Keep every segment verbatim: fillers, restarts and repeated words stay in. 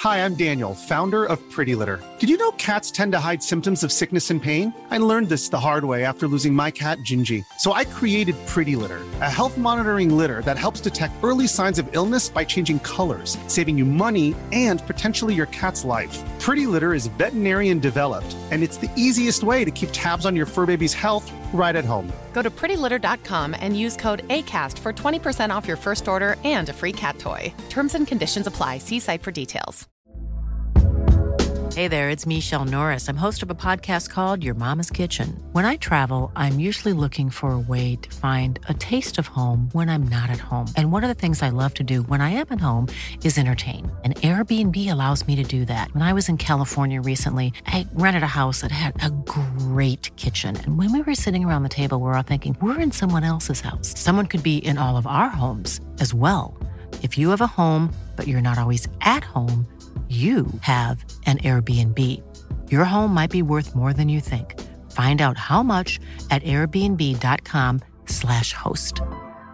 Hi, I'm Daniel, founder of Pretty Litter. Did you know cats tend to hide symptoms of sickness and pain? I learned this the hard way after losing my cat, Gingy. So I created Pretty Litter, a health monitoring litter that helps detect early signs of illness by changing colors, saving you money and potentially your cat's life. Pretty Litter is veterinarian developed, and it's the easiest way to keep tabs on your fur baby's health right at home. Go to pretty litter dot com and use code ACAST for twenty percent off your first order and a free cat toy. Terms and conditions apply. See site for details. Hey there, it's Michelle Norris. I'm host of a podcast called Your Mama's Kitchen. When I travel, I'm usually looking for a way to find a taste of home when I'm not at home. And one of the things I love to do when I am at home is entertain. And Airbnb allows me to do that. When I was in California recently, I rented a house that had a great kitchen. And when we were sitting around the table, we were all thinking, we're in someone else's house. Someone could be in all of our homes as well. If you have a home, but you're not always at home, you have an Airbnb. Your home might be worth more than you think. Find out how much at airbnb.com slash host.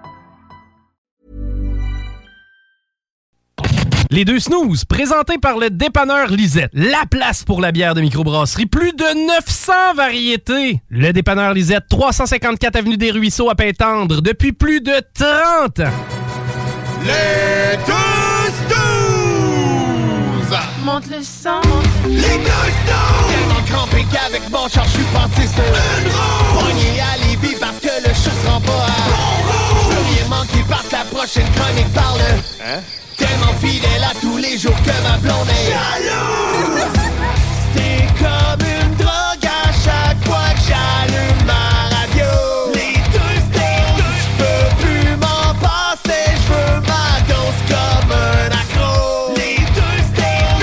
Les deux snooze, présentés par le dépanneur Lisette. La place pour la bière de microbrasserie. Plus de neuf cents variétés. Le dépanneur Lisette, trois cent cinquante-quatre avenue des Ruisseaux à Pintendre, depuis plus de trente ans. Les deux monte le sang. Les deux stones. Tellement crampé qu'avec mon char j'suis passé sur une roue. Pogné à Lévis parce que le show se rend pas à bon. J'veux rien manquer parce que la prochaine chronique parle. Hein? Tellement fidèle à tous les jours que ma blonde est jalouse. C'est comme une drogue à chaque fois que j'allume ma radio. Les deux stones. J'peux plus m'en passer. J'veux ma dose comme un accro. Les deux stones.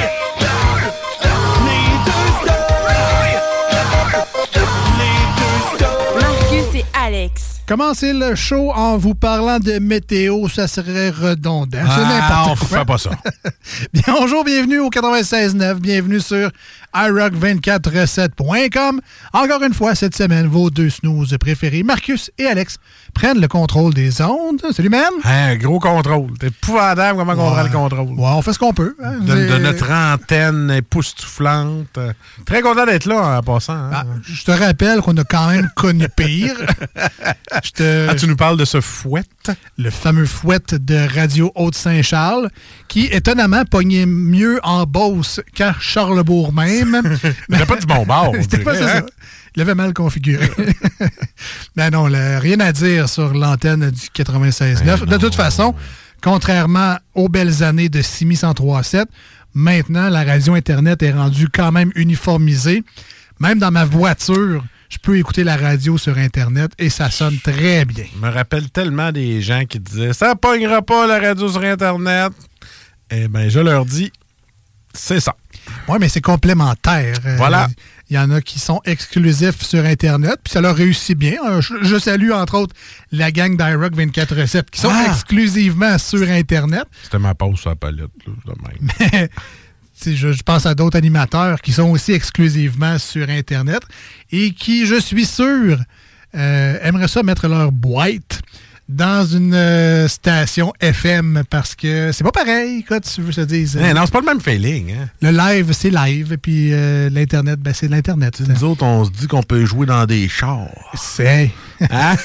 Marcus et Alex. Commencez le show en vous parlant de météo, ça serait redondant. Ah, c'est n'importe on quoi. fait pas ça. Bien, bonjour, bienvenue au quatre-vingt-seize neuf, bienvenue sur i rock vingt-quatre sept point com. Encore une fois, cette semaine, vos deux snooze préférés, Marcus et Alex, prennent le contrôle des ondes. Salut, man! Hein, gros contrôle. C'est épouvantable comment ouais. on prend le contrôle. Ouais, on fait ce qu'on peut. Hein. De, de notre antenne époustouflante. Très content d'être là, en passant. Hein. Ah, je te rappelle qu'on a quand même connu pire. Je te... Ah, tu nous parles de ce fouet? Le fameux fouet de Radio Haute-Saint-Charles, qui, étonnamment, pognait mieux en Beauce qu'à Charlesbourg même. Mais il pas du bon bord. C'était pas ça. Hein? Il avait mal configuré. Ben non, là, rien à dire sur l'antenne du quatre-vingt-seize neuf. De toute façon, contrairement aux belles années de Simi cent trois sept, maintenant, la radio Internet est rendue quand même uniformisée. Même dans ma voiture, je peux écouter la radio sur Internet et ça sonne très bien. Je me rappelle tellement des gens qui disaient « Ça pognera pas la radio sur Internet ». Eh bien, je leur dis « C'est ça ». Oui, mais c'est complémentaire. Voilà. Il euh, y en a qui sont exclusifs sur Internet, puis ça leur réussit bien. Je, je salue, entre autres, la gang d'i rock vingt-quatre sept qui sont ah! exclusivement sur Internet. C'était ma pause sur la palette, là, de même. Mais... Je, je pense à d'autres animateurs qui sont aussi exclusivement sur Internet et qui, je suis sûr, euh, aimeraient ça mettre leur boîte dans une euh, station F M parce que c'est pas pareil, quoi, tu veux se dire. Hey, non, c'est pas le même feeling. Hein? Le live, c'est live, et puis euh, l'Internet, ben, c'est l'Internet. Nous autres, on se dit qu'on peut jouer dans des chars. C'est... Hein?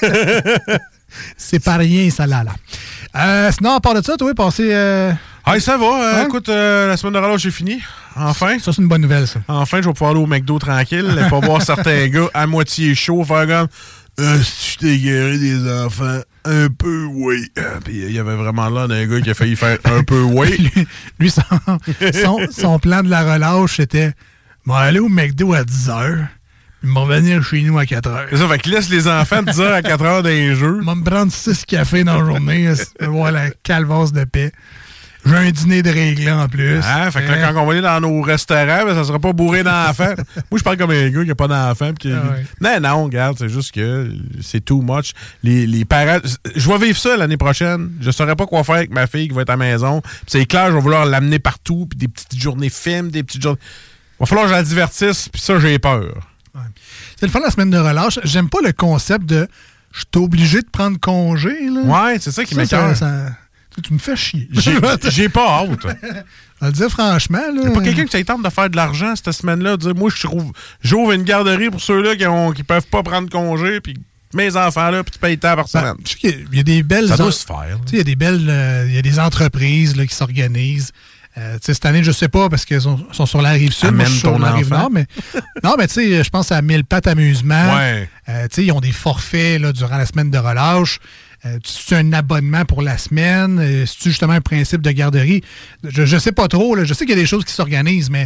C'est pas rien, ça, là, là. Euh, sinon, à part de ça, toi, passé... Euh... Ah, ça va. Euh, hein? Écoute, euh, la semaine de relâche, j'ai fini. Enfin. Ça, c'est une bonne nouvelle, ça. Enfin, je vais pouvoir aller au McDo tranquille et pas voir certains gars à moitié chauds faire comme euh, « Si je t'ai guéri des enfants, un peu oui. » Puis il y avait vraiment là d'un gars qui a failli faire un peu oui. lui, lui son, son, son plan de la relâche, c'était « Moi, aller au McDo à dix heures. » Il va revenir chez nous à quatre heures. C'est ça, fait qu'il laisse les enfants de dix heures à quatre heures dans les jeux. Il va me prendre six cafés dans la journée. Voir la calvasse de paix. J'ai un dîner de réglé en plus. Ah, fait que là, quand on va aller dans nos restaurants, ben, ça sera pas bourré d'enfants. Moi, je parle comme un gars qui n'a pas d'enfants. Qui... Ah ouais. Non, non, regarde, c'est juste que c'est too much. Les, les parents... Je vais vivre ça l'année prochaine. Je saurais pas quoi faire avec ma fille qui va être à la maison. Puis c'est clair, je vais vouloir l'amener partout. Puis des petites journées films, des petites journées... Il va falloir que je la divertisse. Puis ça, j'ai peur. Ouais. C'est le fun de la semaine de relâche. J'aime pas le concept de je suis obligé de prendre congé. Là. Ouais, c'est ça qui m'écoeure. Ça, ça, tu me fais chier. J'ai, j'ai pas hâte. On va le dire franchement. Il n'y a pas quelqu'un qui tente de faire de l'argent cette semaine-là, de dire, moi, je trouve, j'ouvre une garderie pour ceux-là qui ne qui peuvent pas prendre congé, puis mes enfants-là, puis tu payes tant par semaine. Ben, je sais qu'il y a des belles... Ça doit en... se faire. Il y a des belles... Euh, il y a des entreprises là, qui s'organisent. Euh, cette année, je ne sais pas, parce qu'elles sont, sont sur la Rive-Sud. Amène moi, je suis sur la Rive-Nord, mais... non, mais tu sais, je pense à Mille Pattes Amusement. Ouais. Euh, tu sais, ils ont des forfaits là, durant la semaine de relâche. Euh, c'est un abonnement pour la semaine? Euh, c'est justement un principe de garderie? Je ne sais pas trop. Là. Je sais qu'il y a des choses qui s'organisent, mais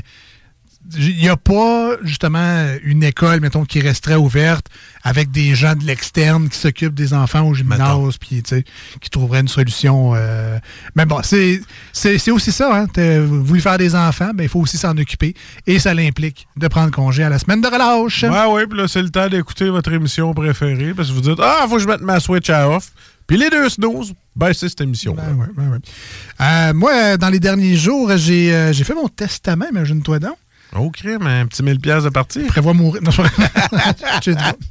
il n'y a pas justement une école, mettons, qui resterait ouverte avec des gens de l'externe qui s'occupent des enfants au gymnase, puis qui trouveraient une solution. Euh... Mais bon, c'est, c'est, c'est aussi ça. Hein? T'as voulu faire des enfants, ben il faut aussi s'en occuper. Et ça l'implique de prendre congé à la semaine de relâche. Ouais, oui, puis là, c'est le temps d'écouter votre émission préférée, parce que vous dites, ah, faut que je mette ma Switch à off. Puis les deux snooze, ben c'est cette émission. Ben ouais, ben ouais. Euh, moi, dans les derniers jours, j'ai, euh, j'ai fait mon testament, imagine-toi donc. Oh, crème, un petit mille piastres de partie. Je prévois mourir. Non, je...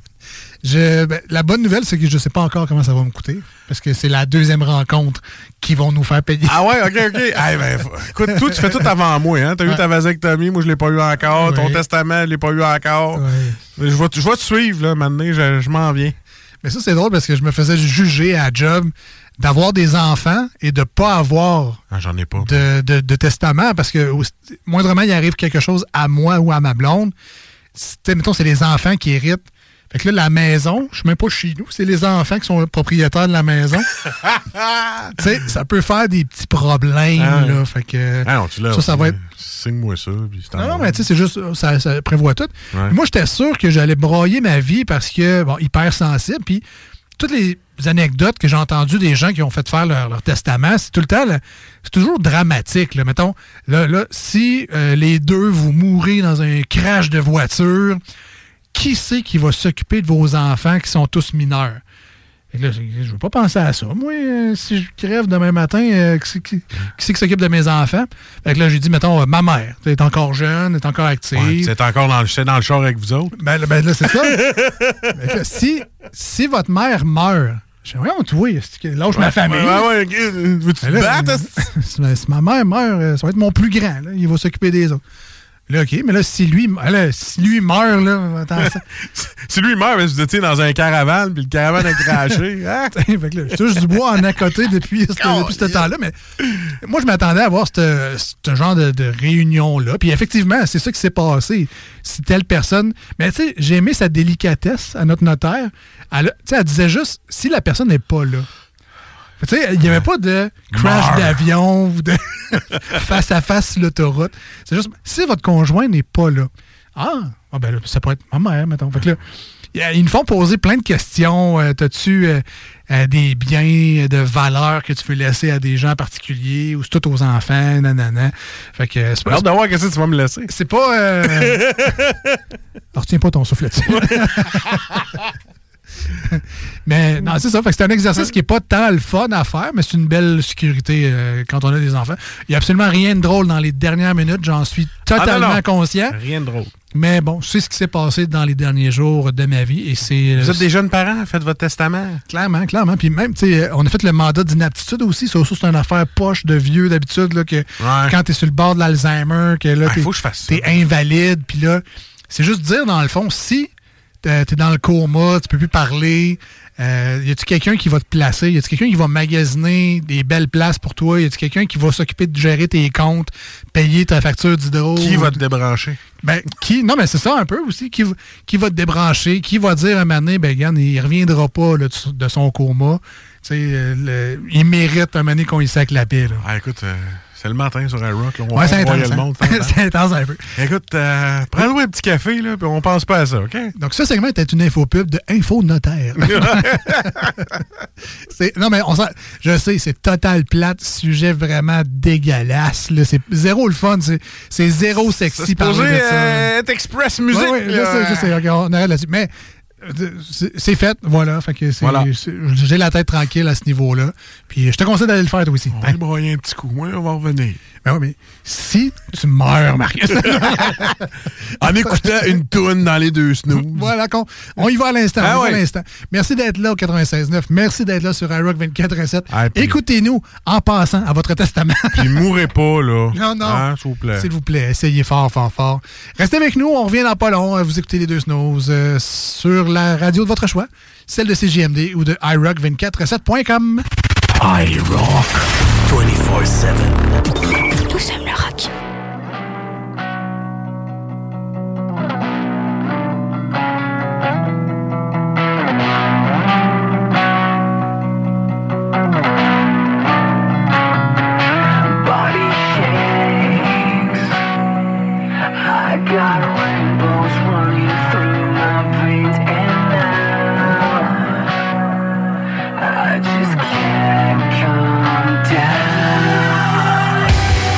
je... Ben, la bonne nouvelle, c'est que je ne sais pas encore comment ça va me coûter. Parce que c'est la deuxième rencontre qui vont nous faire payer. Ah ouais, OK, OK. Hey, ben, écoute, toi, tu fais tout avant moi. Hein? Tu as ouais. eu ta vasectomie, moi, je ne l'ai pas eu encore. Ouais. Ton testament, je ne l'ai pas eu encore. Ouais. Je vais je vais te suivre, là, maintenant, je, je m'en viens. Mais ça, c'est drôle parce que je me faisais juger à la job d'avoir des enfants et de ne pas avoir ah, j'en ai pas. De, de, de testament parce que moindrement il arrive quelque chose à moi ou à ma blonde, mettons, c'est les enfants qui héritent. Fait que là, la maison, je ne suis même pas chez nous, c'est les enfants qui sont propriétaires de la maison. Tu sais, ça peut faire des petits problèmes. Ah, là, fait que ah non, tu l'as, ça, ça va être... Signe-moi ça. Puis non, non, mais tu sais, c'est juste, ça, ça prévoit tout. Ouais. Moi, j'étais sûr que j'allais broyer ma vie parce que, bon, hypersensible, puis toutes les anecdotes que j'ai entendues des gens qui ont fait faire leur, leur testament, c'est tout le temps, là, c'est toujours dramatique. Là. Mettons, là, là, si euh, les deux, vous mourrez dans un crash de voiture, qui c'est qui va s'occuper de vos enfants qui sont tous mineurs? Et là, je ne veux pas penser à ça. Moi, euh, si je crève demain matin, euh, qui, qui, qui c'est qui s'occupe de mes enfants? Fait que là, j'ai dit, mettons, euh, ma mère. Elle est encore jeune, elle est encore active. Ouais, c'est encore dans le, dans le char avec vous autres? Ben, ben là, c'est ça. là, si, si votre mère meurt, je dis, ouais, toi, lâche ouais, ma famille. Ouais, ouais, veux-tu te battre? Si ma mère meurt, ça va être mon plus grand. Là. Il va s'occuper des autres. Là, OK, mais là, si lui, là, si lui meurt, là, attends ça. si lui meurt, vous étiez dans un caravane, puis le caravane a craché. Hein? fait que là, je touche du bois en à côté depuis, oh, depuis ce temps-là, mais moi, je m'attendais à avoir ce genre de, de réunion-là. Puis effectivement, c'est ça qui s'est passé. Si telle personne... Mais tu sais, j'ai aimé sa délicatesse à notre notaire. Elle, elle disait juste, si la personne n'est pas là, tu sais, il n'y avait pas de crash Meurs. d'avion ou de face à face sur l'autoroute. C'est juste, si votre conjoint n'est pas là, ah, ah ben là, ça pourrait être ma mère, mettons. Fait que là, ils nous font poser plein de questions. Euh, t'as-tu euh, euh, des biens de valeur que tu veux laisser à des gens particuliers ou c'est tout aux enfants, nanana. Fait que c'est pas... J'ai hâte de voir qu'est-ce que tu vas me laisser. C'est pas... Euh... retiens pas ton souffle là-dessus. Mais non, c'est ça. Fait que c'est un exercice qui n'est pas tant le fun à faire, mais c'est une belle sécurité euh, quand on a des enfants. Il n'y a absolument rien de drôle dans les dernières minutes, j'en suis totalement ah non, non. conscient. Rien de drôle. Mais bon, c'est ce qui s'est passé dans les derniers jours de ma vie. Et c'est, Vous êtes des jeunes parents, faites votre testament. Clairement, clairement. Puis même, tu sais, on a fait le mandat d'inaptitude aussi. Ça aussi, c'est une affaire poche de vieux d'habitude, là, que ouais. quand tu es sur le bord de l'Alzheimer, que là, ah, tu es invalide. Puis là, c'est juste dire, dans le fond, si tu es dans le coma, tu peux plus parler. Euh, y a-tu quelqu'un qui va te placer? Y a-tu quelqu'un qui va magasiner des belles places pour toi? Y a-tu quelqu'un qui va s'occuper de gérer tes comptes, payer ta facture d'hydro? Qui va te débrancher? Ben, qui? Non, mais c'est ça un peu aussi. Qui, qui va te débrancher? Qui va dire à un moment donné, ben, regarde, il reviendra pas là, de son coma. Tu sais, euh, il mérite un moment donné qu'on y sac la paix. Là. Ah, écoute... Euh... C'est le matin sur un rock. Là, on ouais, c'est intense. Le monde, c'est intense un peu. Écoute, euh, prends-nous un petit café, là, puis on pense pas à ça, OK? Donc, ce segment était une info pub de Info Notaire. c'est, non, mais on sent, je sais, c'est total plate, sujet vraiment dégueulasse. Là, c'est zéro le fun, c'est, c'est zéro sexy parler de ça. Euh, être Express Music. Oui, oui, je sais, je sais. Okay, on arrête là-dessus. Mais c'est, c'est fait, voilà. Fait que c'est, voilà. C'est, j'ai la tête tranquille à ce niveau-là. Puis je te conseille d'aller le faire toi aussi. On va hein? broyer un petit coup. Moi, on va revenir. Ben oui, mais si tu meurs, Marcus. En écoutant une toune dans les deux snooze. Voilà, on, on y va à l'instant. Ah on y oui. va à l'instant. Merci d'être là au quatre-vingt-seize neuf. Merci d'être là sur iRock vingt-quatre sept. Ah, puis... Écoutez-nous en passant à votre testament. Puis mourrez pas, là. Non, non. Hein, s'il vous plaît. S'il vous plaît, essayez fort, fort, fort. Restez avec nous, on revient dans pas long. Vous écoutez les deux snooze euh, sur la radio de votre choix, celle de C J M D ou de iRock vingt-quatre sept point com. iRock vingt-quatre sept. Nous sommes le rock. Body shakes. I got rainbows running through my veins, and now I just can't calm down.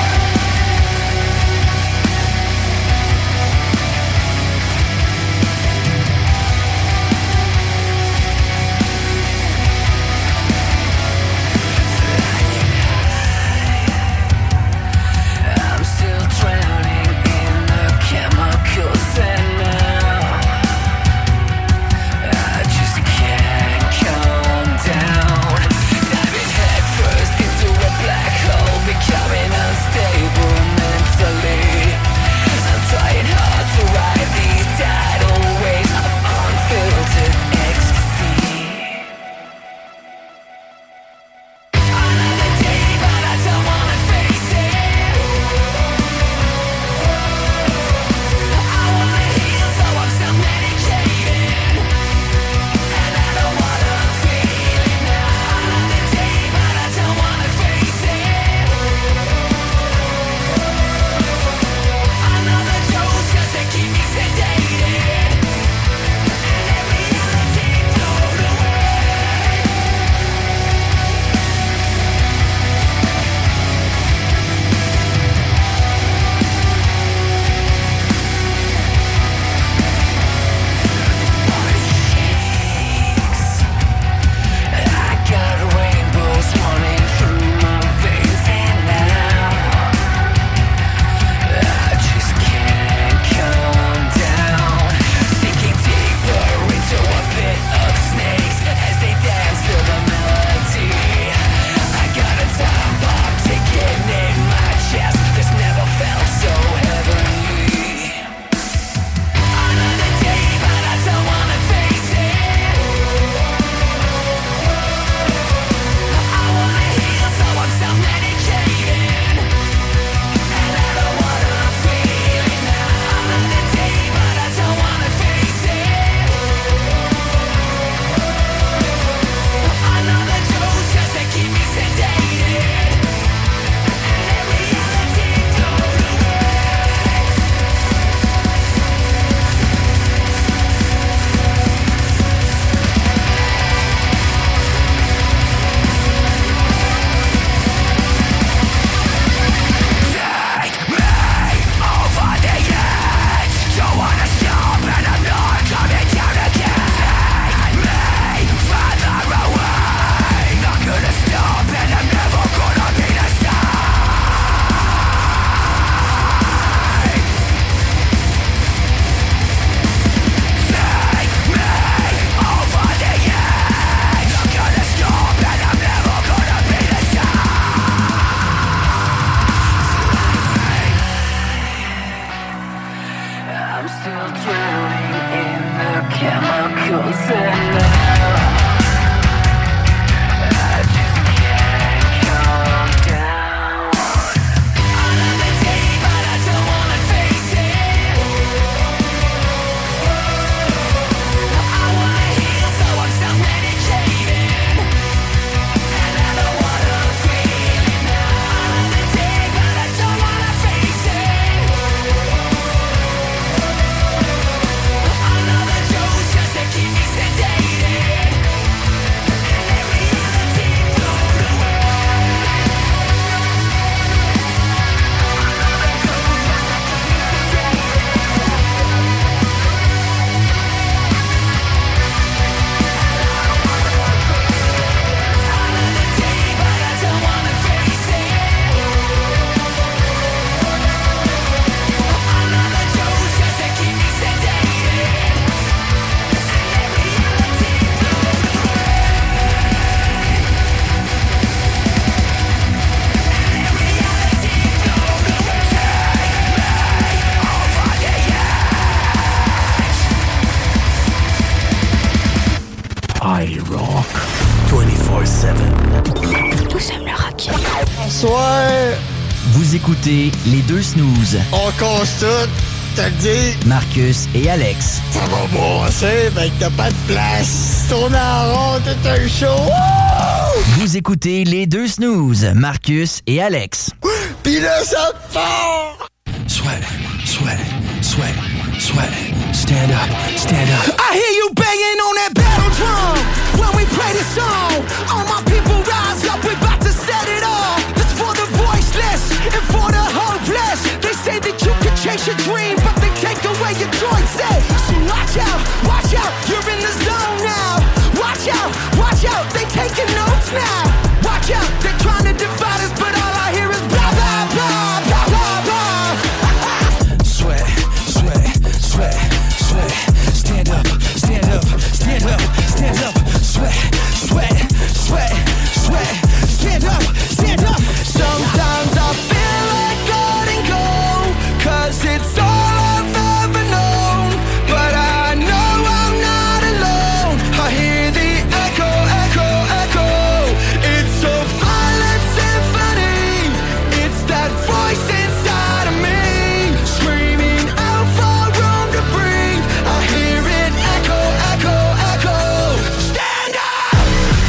Vous écoutez les deux snooze. On constate, t'as dit. Marcus et Alex. Ça va brasser, ben que t'as pas de place. Tourne en rond, tout un show. Wouh! Vous écoutez les deux snooze. Marcus et Alex. Pis là, ça part! Sweat, sweat, sweat, sweat. Stand up, stand up. I hear you banging on that battle drum when we play this song. All my people rise up, we about to set it off. This for the voiceless and for the hopeless. They say that you can chase your dream, but they take away your choices. So watch out, watch out, you're in the zone now. Watch out, watch out, they taking notes now. Watch out, they're trying to divide us, but all I hear is blah, blah, blah, blah, blah, blah. Sweat, sweat, sweat, sweat. Stand up, stand up, stand up, stand up. Sweat, sweat, sweat, sweat. Stand up, stand up. Sometimes I feel like letting go, 'cause it's all I've ever known. But I know I'm not alone. I hear the echo, echo, echo. It's a violent symphony. It's that voice inside of me, screaming out for room to breathe. I hear it echo, echo, echo. Stand up!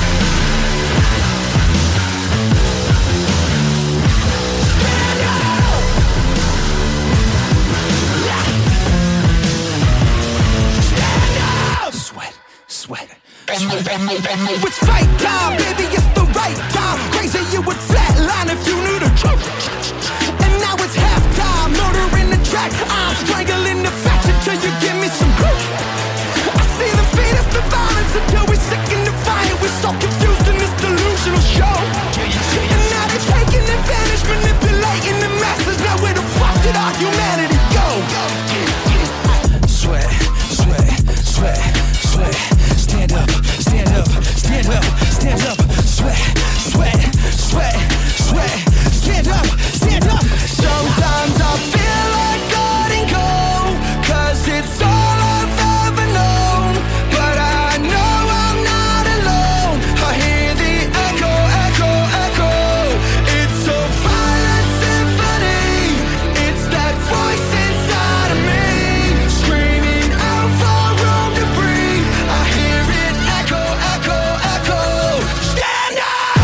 Stand up! Stand up! Sweat, sweat. It's fight time, baby, it's the right time. Crazy you would flatline if you knew the truth. And now it's halftime, murder in the track. I'm strangling the facts until you give me some proof. I see the fetus, the violence until we're sick and defiant. We're so confused in this delusional show. And now they're taking advantage, manipulating the masses. Now where the fuck did our humanity go? Sweat, sweat, sweat, sweat. Stand up, stand up, stand up, stand up. Sweat, sweat, sweat, sweat. Stand up, stand up. Sometimes I feel like letting go, 'cause it's all I've ever known. But I know I'm not alone. I hear the echo, echo, echo. It's a violent symphony. It's that voice inside of me, screaming out for room to breathe. I hear it echo, echo, echo. Stand up!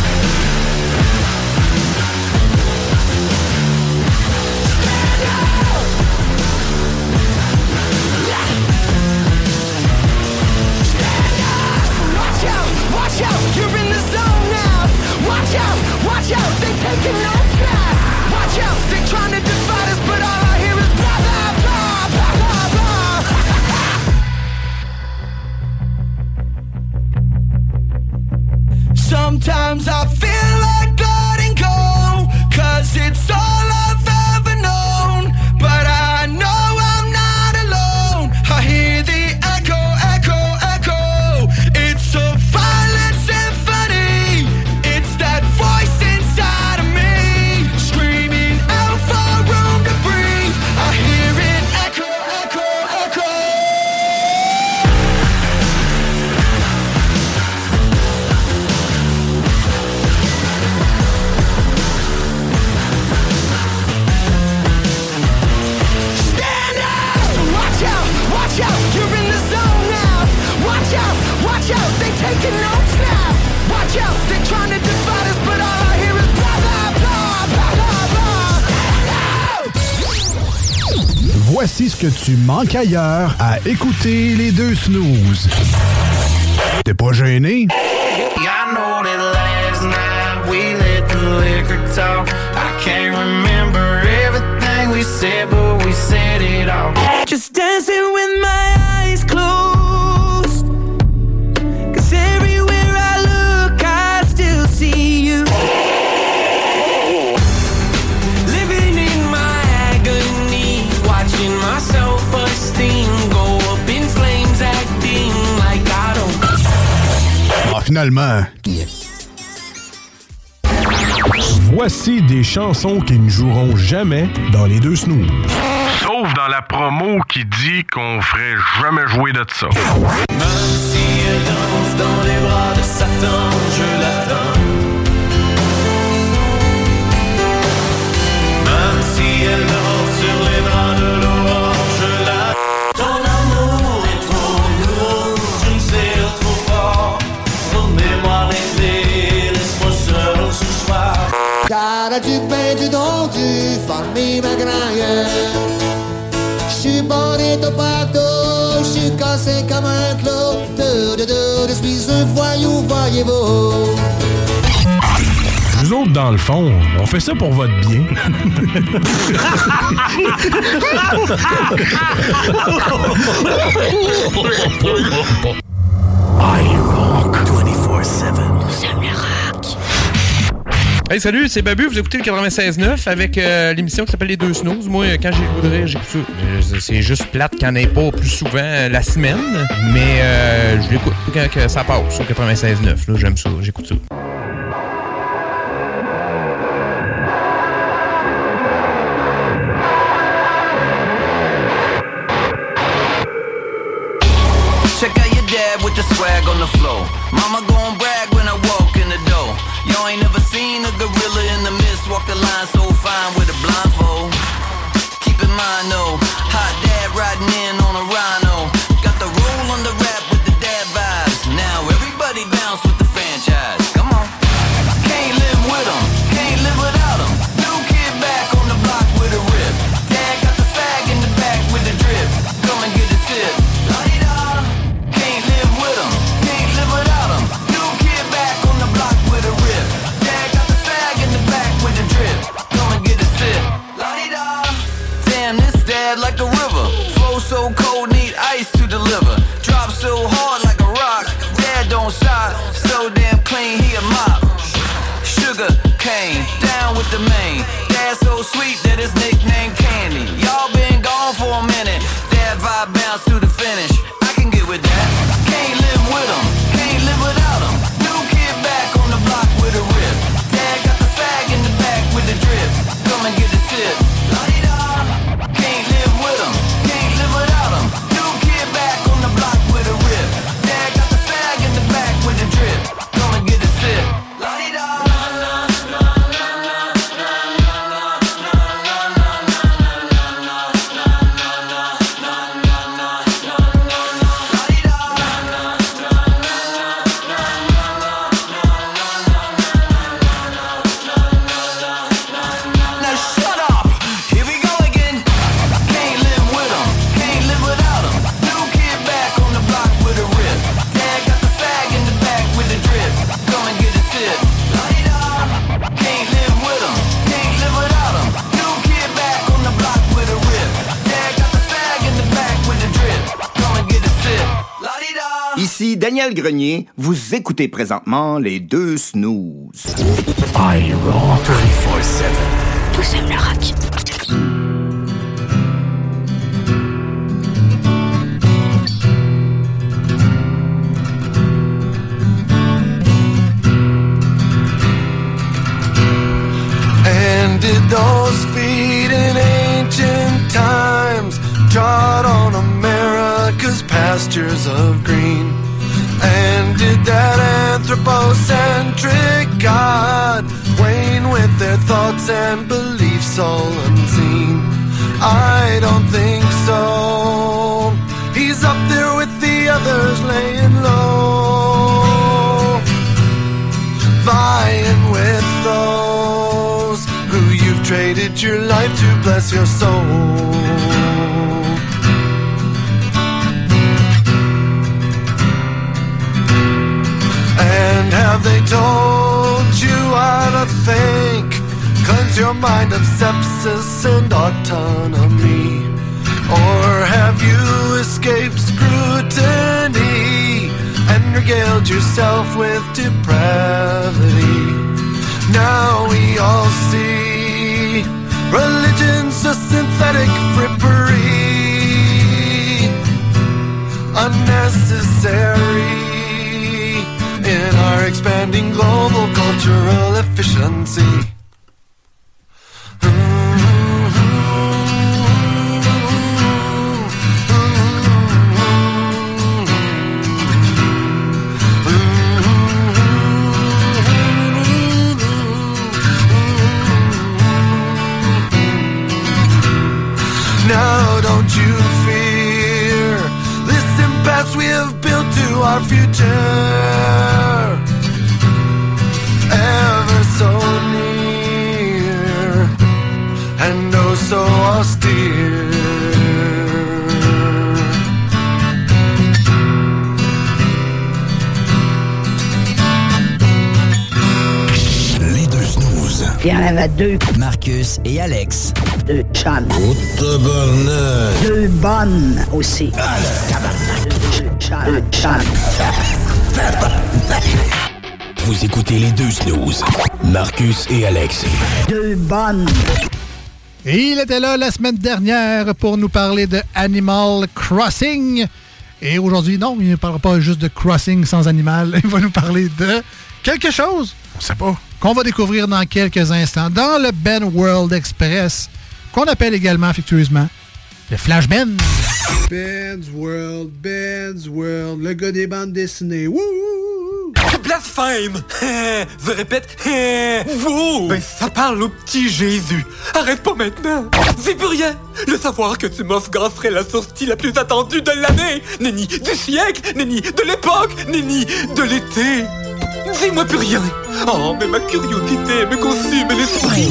Watch out, watch out, you're in the zone now. Watch out, watch out, they taking notes now. Watch out, they trying to divide us, but all I hear is blah, blah, blah, blah, blah, blah. Sometimes I feel like letting go, 'cause it's all I've ever known. But I know I'm not alone. I hear the echo, echo, echo. It's a violent symphony. It's that voice inside of me, screaming out for room to breathe. I hear it echo, echo, echo. Stand up! So watch out, watch out, you're in the zone now. Watch out, watch out, they taking notes now. Watch out, they're trying to divide us, but all I hear is blah, blah, blah, blah, blah, blah. Voici ce que tu manques ailleurs à écouter les deux snooze. T'es pas gêné? I know that last night we let the liquor talk. I can't remember everything we said, but we said it all. Just dancing with my eyes closed, 'cause everywhere I look I still see you. Living in my agony, watching my self-esteem go up in flames, acting like I don't. Ah, finalement. Voici des chansons qui ne joueront jamais dans les deux snooze. Sauf dans la promo qui dit qu'on ferait jamais jouer de ça. Même si elle danse dans les bras de Satan, je l'attends. famille McGrayer. J'suis bonito partout, j'suis cassé comme un clou. De, de, de, je suis un voyou, voyez-vous. Nous autres, dans le fond, on fait ça pour votre bien. I rock vingt-quatre sept. Nous sommes le rock. Hey, salut, c'est Babu. Vous écoutez le quatre-vingt-seize neuf avec euh, l'émission qui s'appelle Les Deux Snooze. Moi, quand j'ai le goût de rire, j'écoute ça. Euh, C'est juste plate qu'il n'y en ait pas plus souvent euh, la semaine. Mais euh, je l'écoute quand que ça passe sur quatre-vingt-seize neuf. Là, j'aime ça. J'écoute ça. Check out your dad with the swag on the floor. Mama gon' brag when I walk in the door. Y'all ain't never seen a gorilla in the mist walk the line so fine with a blindfold. Keep in mind though, hot dad riding in on a rhino. Got the roll on the rap with the dad vibes. Now everybody bounce with the franchise. Come on. Can't live with them, can't live without them. New kid back on the block with a rip. Dad got the fag in the back with the drip. Come and get a sip. Like a river, flow so cold, need ice to deliver. Drop so hard like a rock, dad don't stop. So damn clean, he a mop. Sugar cane, down with the main. Dad so sweet that his nickname Candy. Y'all been gone for a minute, dad vibe bounce to the finish. I can get with that, can't live with him, can't live without him. New kid back on the block with a rip. Dad got the fag in the back with the drip. Come and get a sip. Ici Daniel Grenier, vous écoutez présentement les deux snooze. I rock vingt-quatre sept. Nous sommes le rock. And did those feet in ancient times trod on America's pastures of green? And did that anthropocentric God wane with their thoughts and beliefs all unseen? I don't think so. He's up there with the others laying low, vying with those who you've traded your life to bless your soul. And have they told you how to think? Cleanse your mind of sepsis and autonomy? Or have you escaped scrutiny and regaled yourself with depravity? Now we all see religion's a synthetic frippery, unnecessary in our expanding global cultural efficiency. Now don't you fear this impasse we have built to our future, ever so near, and oh so austere. Les deux snooze. Il y en avait deux. Marcus et Alex. Deux chums. Oh, tabarnak. Deux bonnes aussi. Ah, le tabarnak. Deux chums. Deux chums. Vous écoutez les deux snooze. Marcus et Alex. Deux bonnes. Et il était là la semaine dernière pour nous parler de Animal Crossing. Et aujourd'hui, non, il ne parlera pas juste de Crossing sans animal. Il va nous parler de quelque chose, on sait pas, qu'on va découvrir dans quelques instants dans le Ben World Express, qu'on appelle également affectueusement le Flash Ben. Ben's World, Ben's World, le gars des bandes dessinées. Wouh! Blasphème! Je répète, wow! Ben ça parle au petit Jésus. Arrête pas maintenant. C'est plus rien. Le savoir que tu m'offres serait la sortie la plus attendue de l'année. Nenni du siècle, nenni de l'époque, nenni de l'été. Dis-moi plus rien. Oh, mais ma curiosité me consume l'esprit.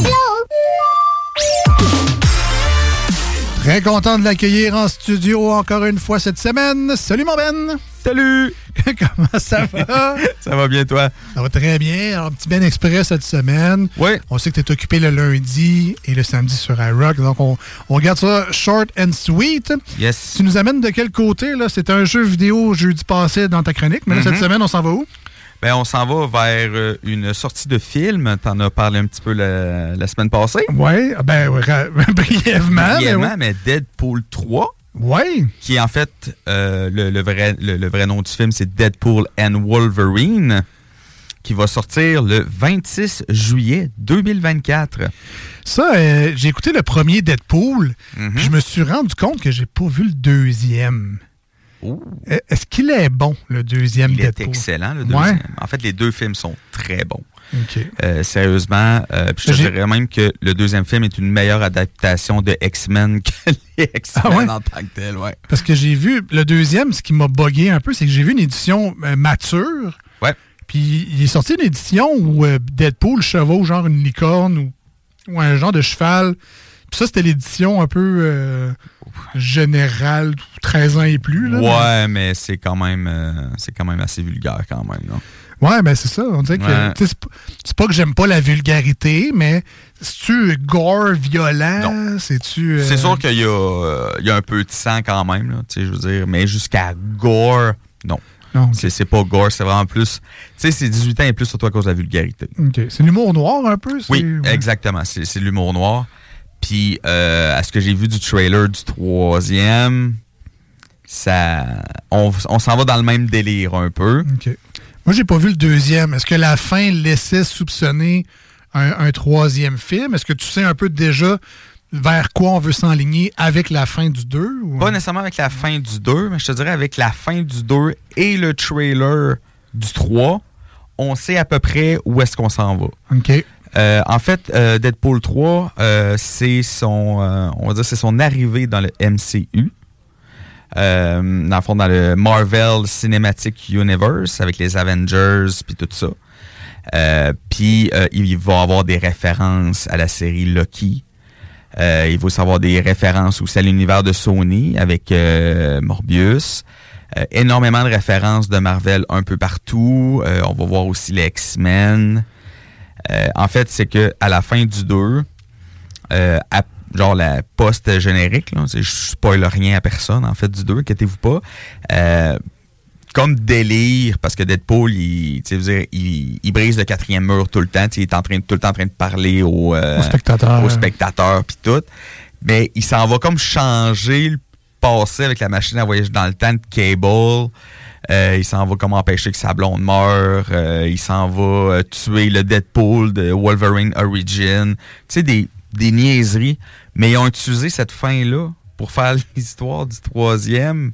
Très content de l'accueillir en studio encore une fois cette semaine. Salut mon Ben! Salut! Comment ça va? Ça va bien, toi? Ça va très bien. Alors, petit Ben Express cette semaine. Oui. On sait que tu es occupé le lundi et le samedi sur iRock. Donc, on, on garde ça short and sweet. Yes. Tu nous amènes de quel côté, là? C'était un jeu vidéo jeudi passé dans ta chronique, mais là, Mm-hmm. cette semaine, on s'en va où? Ben, on s'en va vers euh, une sortie de film. T'en as parlé un petit peu la, la semaine passée. Oui, ben, ouais, brièvement. Brièvement, mais, mais Deadpool trois. Oui. Qui est en fait, euh, le, le, vrai, le, le vrai nom du film, c'est Deadpool and Wolverine, qui va sortir le vingt-six juillet deux mille vingt-quatre. Ça, euh, j'ai écouté le premier Deadpool, Mm-hmm. puis je me suis rendu compte que j'ai pas vu le deuxième. Ouh. Est-ce qu'il est bon, le deuxième Il Deadpool? est excellent, le deuxième. Ouais. En fait, les deux films sont très bons. Okay. Euh, sérieusement, euh, puis je te J'ai... dirais même que le deuxième film est une meilleure adaptation de X-Men que les X-Men ah ouais? en tant que tel, ouais. Parce que j'ai vu, le deuxième, ce qui m'a bugué un peu, c'est que j'ai vu une édition euh, mature. Ouais. Puis il est sorti une édition où euh, Deadpool chevauche genre une licorne ou, ou un genre de cheval. Puis ça, c'était l'édition un peu euh, générale, treize ans et plus. Là, ouais, mais, mais c'est quand même euh, c'est quand même assez vulgaire quand même. Là. Ouais, ben c'est ça. On dirait que ouais. c'est pas, c'est pas que j'aime pas la vulgarité, mais c'est-tu gore, violent? Non. C'est-tu. Euh... C'est sûr qu'il y a, euh, il y a un peu de sang quand même, là, je veux dire, mais jusqu'à gore, non. non okay. c'est, c'est pas gore, c'est vraiment plus. Tu sais, c'est dix-huit ans et plus surtout à cause de la vulgarité. OK. C'est l'humour noir un peu? C'est... Oui, ouais. exactement. C'est, c'est l'humour noir. Puis, euh, à ce que j'ai vu du trailer du troisième, ça, on, on s'en va dans le même délire un peu. OK. Moi, j'ai pas vu le deuxième. Est-ce que la fin laissait soupçonner un, un troisième film? Est-ce que tu sais un peu déjà vers quoi on veut s'enligner avec la fin du deux? Ou... Pas nécessairement avec la fin du deux, mais je te dirais avec la fin du deux et le trailer du trois, on sait à peu près où est-ce qu'on s'en va. OK. Euh, en fait, euh, Deadpool trois, euh, c'est son, euh, on va dire, c'est son arrivée dans le M C U. Euh, dans le fond, dans le Marvel Cinematic Universe avec les Avengers puis tout ça. Euh, puis euh, il va avoir des références à la série Loki. Euh, il va aussi avoir des références aussi à l'univers de Sony avec euh, Morbius. Euh, énormément de références de Marvel un peu partout. Euh, on va voir aussi les X-Men. Euh, en fait, c'est que à la fin du deux, euh, à genre la post-générique, là, je spoil rien à personne, en fait, du deux, inquiétez-vous pas. Euh, comme délire, parce que Deadpool, il, tu sais, il, il brise le quatrième mur tout le temps, il est en train, tout le temps en train de parler aux, euh, aux spectateurs, aux spectateurs puis tout. Mais il s'en va comme changer le passé avec la machine à voyager dans le temps de Cable. Euh, il s'en va comme empêcher que sa blonde meure. Euh, il s'en va euh, tuer le Deadpool de Wolverine Origin. Tu sais, des, des niaiseries. Mais ils ont utilisé cette fin-là pour faire l'histoire du troisième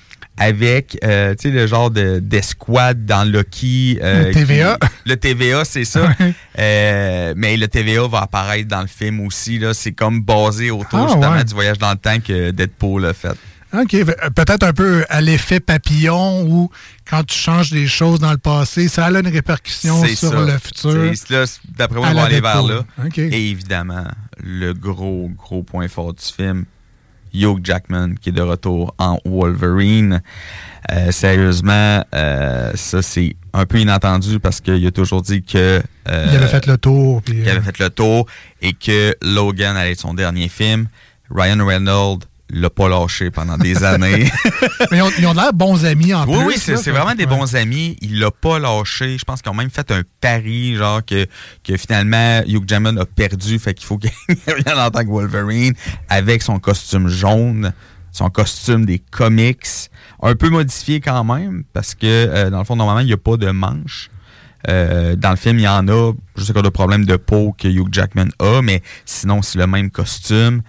avec, euh, tu sais, le genre de, d'escouade dans Loki. Euh, le T V A. Qui, le T V A, c'est ça. euh, mais le T V A va apparaître dans le film aussi. Là. C'est comme basé autour ah, justement ouais. du voyage dans le temps que Deadpool a fait. OK. Peut-être un peu à l'effet papillon où quand tu changes des choses dans le passé, ça a une répercussion c'est sur ça. le futur. C'est, là, d'après moi, on va aller vers là. Okay. Et évidemment, le gros, gros point fort du film, Hugh Jackman qui est de retour en Wolverine. Euh, sérieusement, euh, ça c'est un peu inattendu parce qu'il a toujours dit que... Euh, il avait fait le tour. Puis, il euh... avait fait le tour et que Logan allait être son dernier film. Ryan Reynolds l'a pas lâché pendant des années. Mais ils ont, ils ont l'air bons amis en oui, plus. Oui, c'est, là, c'est vraiment des ouais. bons amis. Il l'a pas lâché. Je pense qu'ils ont même fait un pari, genre que, que finalement Hugh Jackman a perdu, fait qu'il faut qu'il revienne en tant que Wolverine avec son costume jaune, son costume des comics, un peu modifié quand même, parce que euh, dans le fond, normalement, il n'y a pas de manche. Euh, dans le film, il y en a, je sais qu'il y a des problèmes de peau que Hugh Jackman a, mais sinon, c'est le même costume.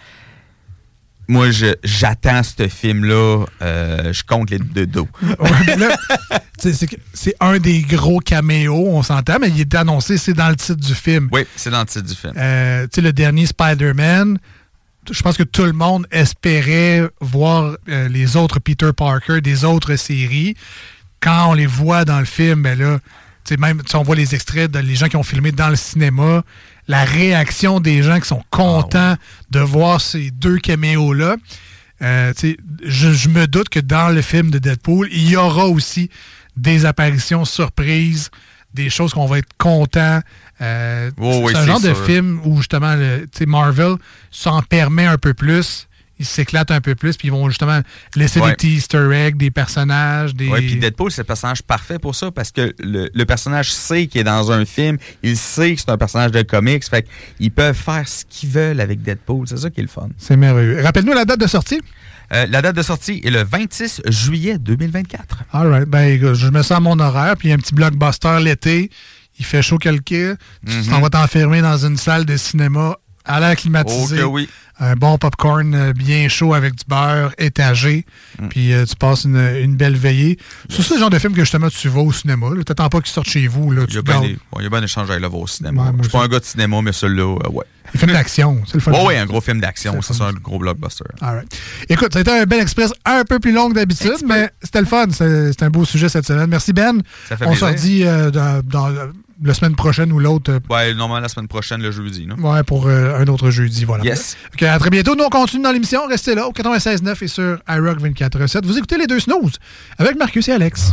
Moi, je, j'attends ce film-là. Euh, je compte les deux dos. Ouais, là, c'est, c'est, c'est un des gros caméos, on s'entend, mais il est annoncé, c'est dans le titre du film. Oui, c'est dans le titre du film. Euh, tu sais, le dernier Spider-Man, je pense que tout le monde espérait voir euh, les autres Peter Parker des autres séries. Quand on les voit dans le film, ben là, tu sais, même si on voit les extraits de les gens qui ont filmé dans le cinéma, la réaction des gens qui sont contents oh, ouais. de voir ces deux caméos-là. Euh, je, je me doute que dans le film de Deadpool, il y aura aussi des apparitions surprises, des choses qu'on va être content. Euh, oh, c'est oui, un c'est genre sûr. de film où justement le, Marvel s'en permet un peu plus. Ils s'éclatent un peu plus, puis ils vont justement laisser ouais. des petits easter eggs, des personnages. Des... Oui, puis Deadpool, c'est le personnage parfait pour ça, parce que le, le personnage sait qu'il est dans un film, il sait que c'est un personnage de comics, fait qu'ils peuvent faire ce qu'ils veulent avec Deadpool. C'est ça qui est le fun. C'est merveilleux. Rappelle-nous la date de sortie. Euh, la date de sortie est le vingt-six juillet deux mille vingt-quatre. All right. Ben, je me sens à mon horaire, puis il y a un petit blockbuster l'été. Il fait chaud quelqu'un. Mm-hmm. Tu t'en vas t'enfermer dans une salle de cinéma à l'air climatisé. Oh, oui. Un bon popcorn bien chaud avec du beurre étagé. Mm. Puis euh, tu passes une, une belle veillée. Yes. C'est le genre de film que justement tu vas au cinéma. Tu n'attends pas qu'il sorte chez vous. Là, il y a bien bon, un échange à aller voir au cinéma. Ouais, je suis pas un gars de cinéma, mais celui-là, euh, ouais. Un film d'action, c'est le fun. Oui, oui, un gros film d'action. C'est, ça, c'est un gros blockbuster. All right. Écoute, ça a été un bel express un peu plus long que d'habitude, Express. mais c'était le fun. C'est, c'est un beau sujet cette semaine. Merci, Ben. Ça fait On plaisir. se redit euh, dans, dans la semaine prochaine ou l'autre. Euh... Oui, normalement la semaine prochaine, le jeudi. Non? Ouais, pour euh, un autre jeudi. Voilà. Yes. Okay, à très bientôt. Nous, on continue dans l'émission. Restez là au quatre-vingt-seize neuf et sur iRock vingt-quatre sept. Vous écoutez les deux snooze avec Marcus et Alex.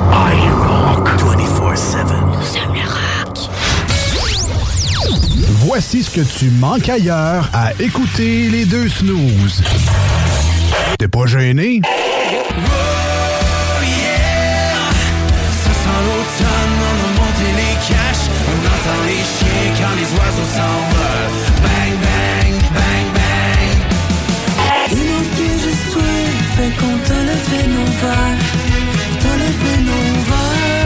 iRock vingt-quatre sept. Nous sommes le rock. Voici ce que tu manques ailleurs à écouter les deux snooze. T'es pas gêné? Oh yeah! Ça sent l'automne, on a monté les caches. On entend les chiens quand les oiseaux s'envolent. Bang, bang, bang, bang. Il manquait juste toi, fait qu'on te levait nos verres. On te levait nos verres.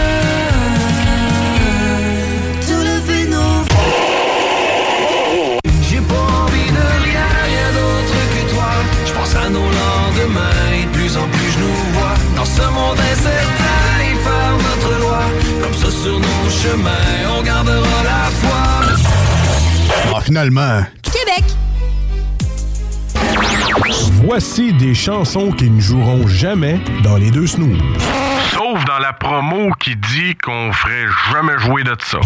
À nos lendemains, et de plus en plus je nous vois dans ce monde incertain et faire notre loi. Comme ça sur nos chemins, on gardera la foi. Ah, finalement. Québec. Voici des chansons qui ne joueront jamais dans les deux snooze. Sauf dans la promo qui dit qu'on ferait jamais jouer de ça.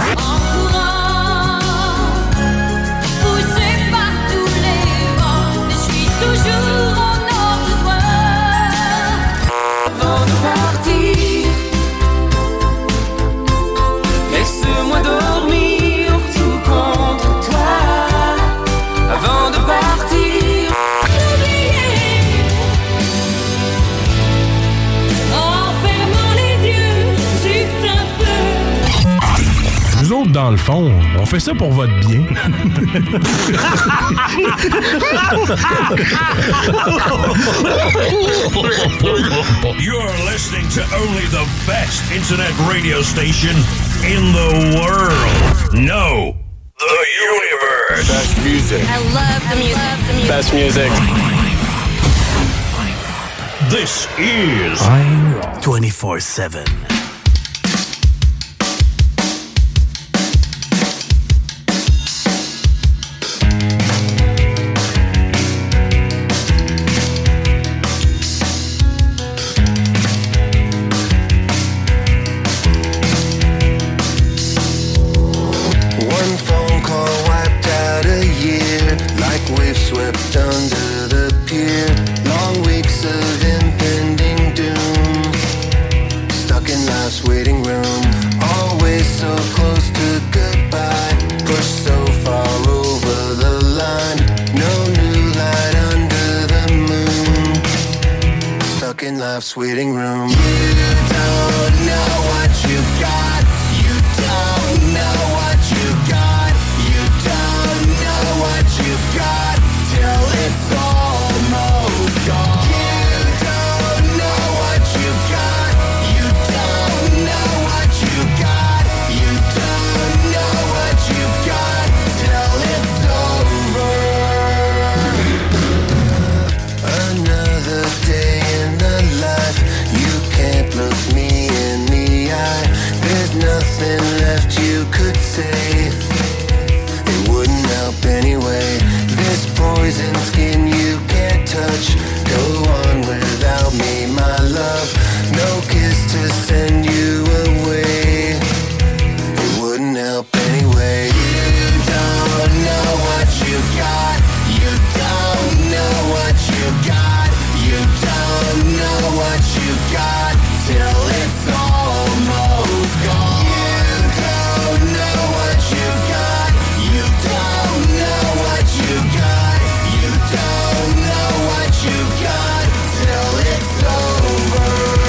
Toujours en ordre de toi. Avant de partir, laisse-moi dormir tout contre toi. Avant de partir, oublier. En fermant les yeux, juste un peu. Nous autres, dans le fond, on fait ça pour votre bien. You're listening to only the best internet radio station in the world. No, the universe. Best music. I love the music. Love the music. Best music. This is iRock vingt-quatre sept. parked under the pier. Long weeks of impending doom, stuck in life's waiting room. Always so close to goodbye, pushed so far over the line. No new light under the moon, stuck in life's waiting room. You don't know what you got. You don't know what you got. You don't know what you got till it's almost gone. You don't know what you got. You don't know what you got. You don't know what you got till it's over. Another day in the life. You can't look me in the eye. There's nothing left you could say. It wouldn't help anyway. This poison skin you can't touch. Go on without me, my love. No kiss to send you away. It wouldn't help anyway. You don't know what you got. You don't know what you got. You don't know what you got till it's almost gone. You don't know what you got. You don't know what you got. You don't know what you got till it's over.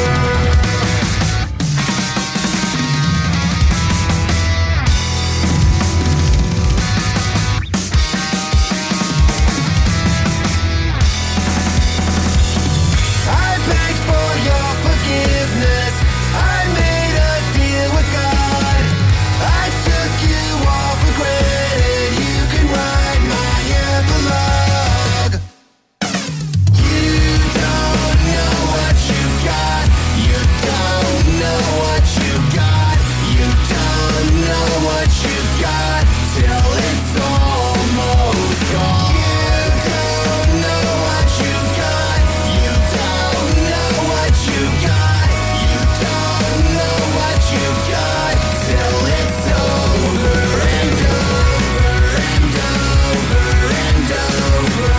I begged for your forgiveness. I made a deal with God. I took you all for granted. You can write my epilogue. You don't know what you got. You don't know what you got. You don't know what you got till it's almost gone. You don't know what you got. You don't know what you got. You don't know what you got till it's over and over and over and over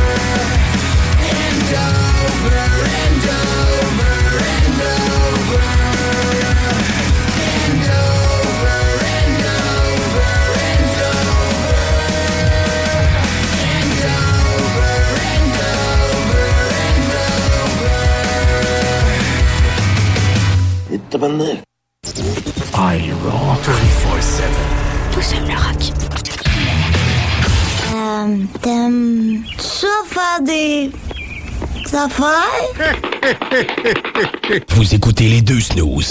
and over and over and over and over and over and over and over and over. التبناك Iron twenty-four seven. Tout seul le rock. Euh, t'aimes ça faire des affaires? Vous écoutez les deux snooze.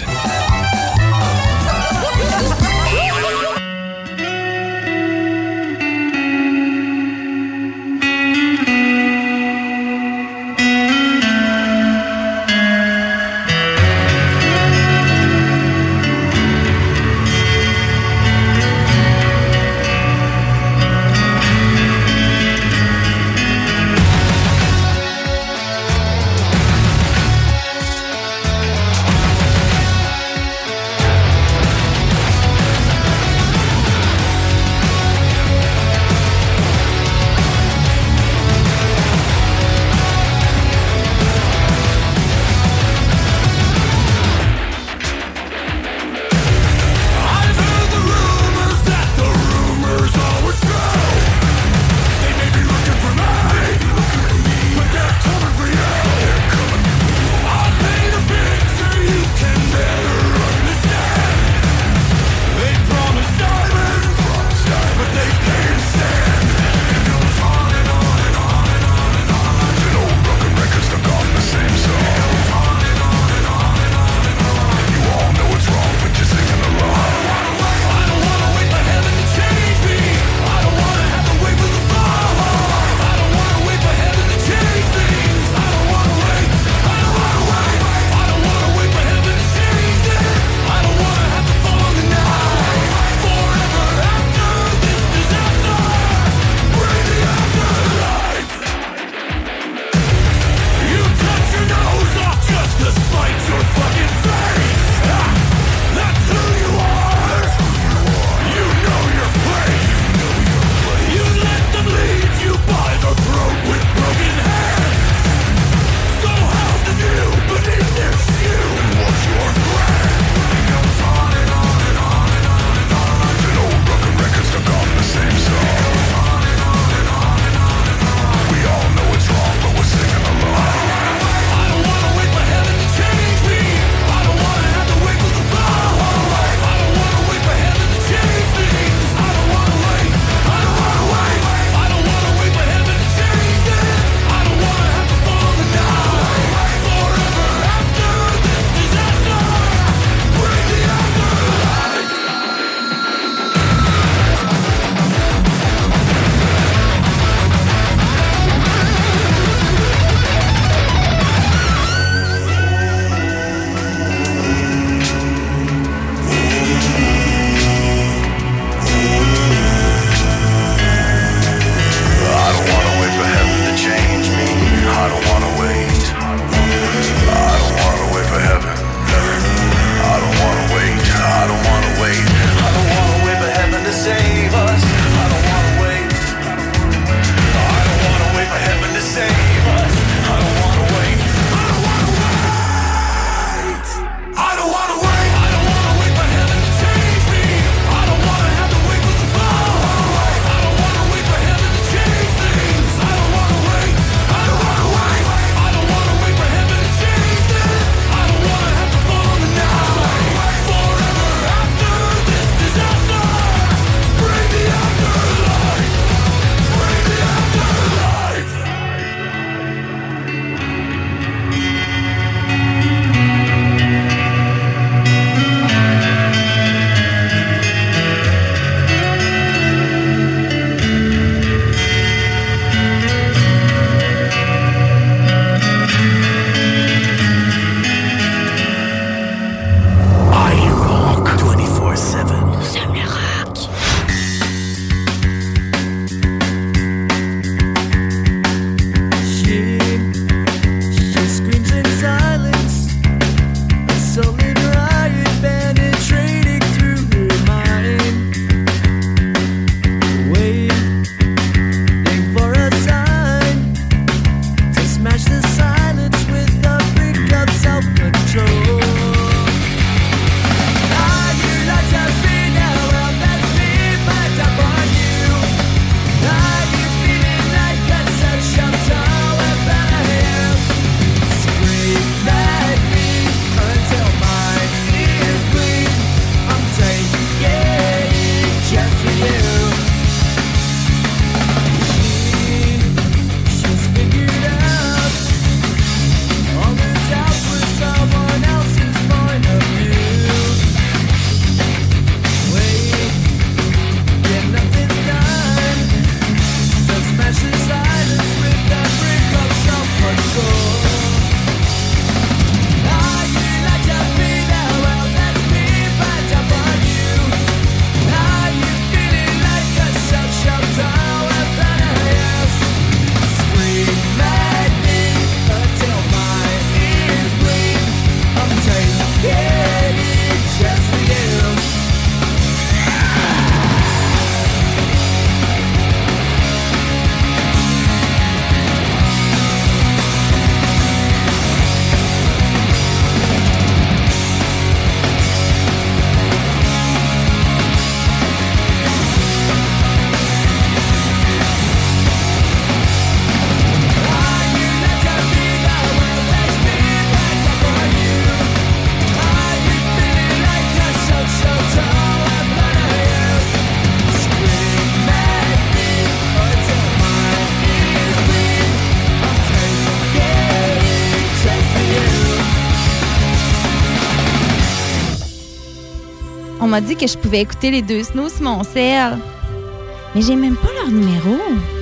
On m'a dit que je pouvais écouter les deux snooze sur mon cell. Mais j'ai même pas leur numéro.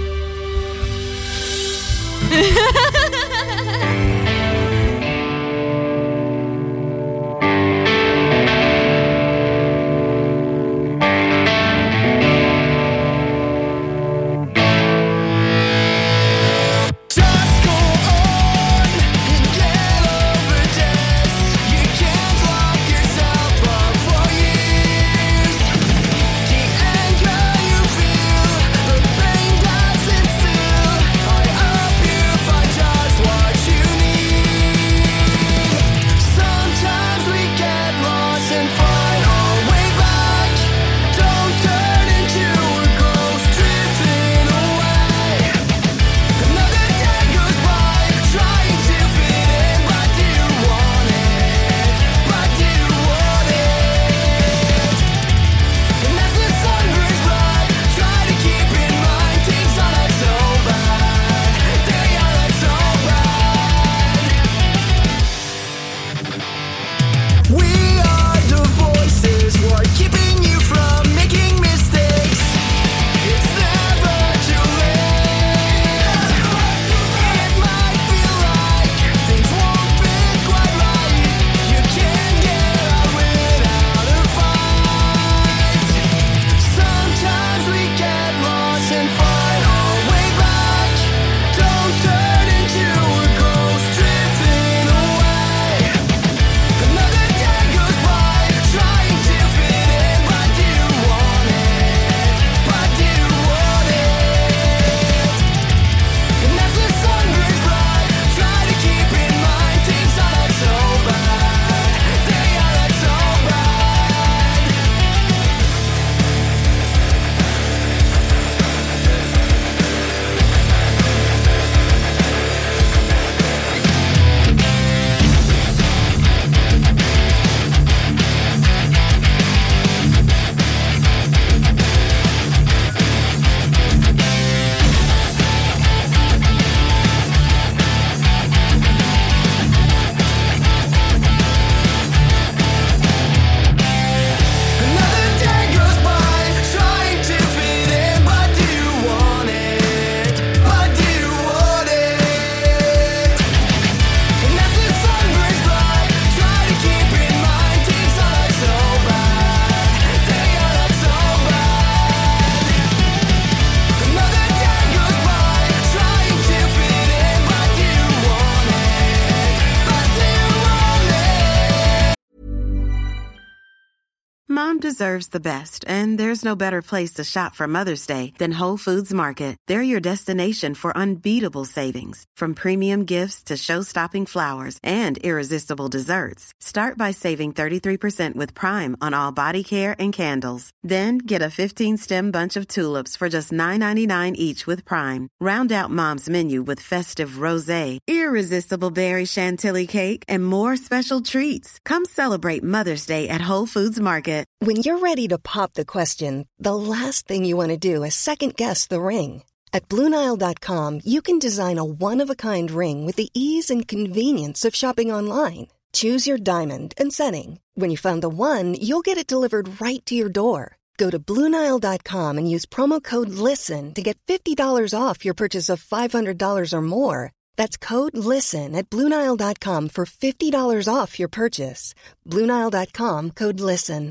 Mom deserves the best, and there's no better place to shop for Mother's Day than Whole Foods Market. They're your destination for unbeatable savings, from premium gifts to show-stopping flowers and irresistible desserts. Start by saving thirty-three percent with Prime on all body care and candles. Then get a fifteen-stem bunch of tulips for just nine ninety-nine each with Prime. Round out Mom's menu with festive rosé, irresistible berry chantilly cake, and more special treats. Come celebrate Mother's Day at Whole Foods Market. When you're ready to pop the question, the last thing you want to do is second-guess the ring. At Blue Nile dot com, you can design a one-of-a-kind ring with the ease and convenience of shopping online. Choose your diamond and setting. When you find the one, you'll get it delivered right to your door. Go to Blue Nile dot com and use promo code LISTEN to get fifty dollars off your purchase of five hundred dollars or more. That's code LISTEN at Blue Nile dot com for fifty dollars off your purchase. Blue Nile dot com, code LISTEN.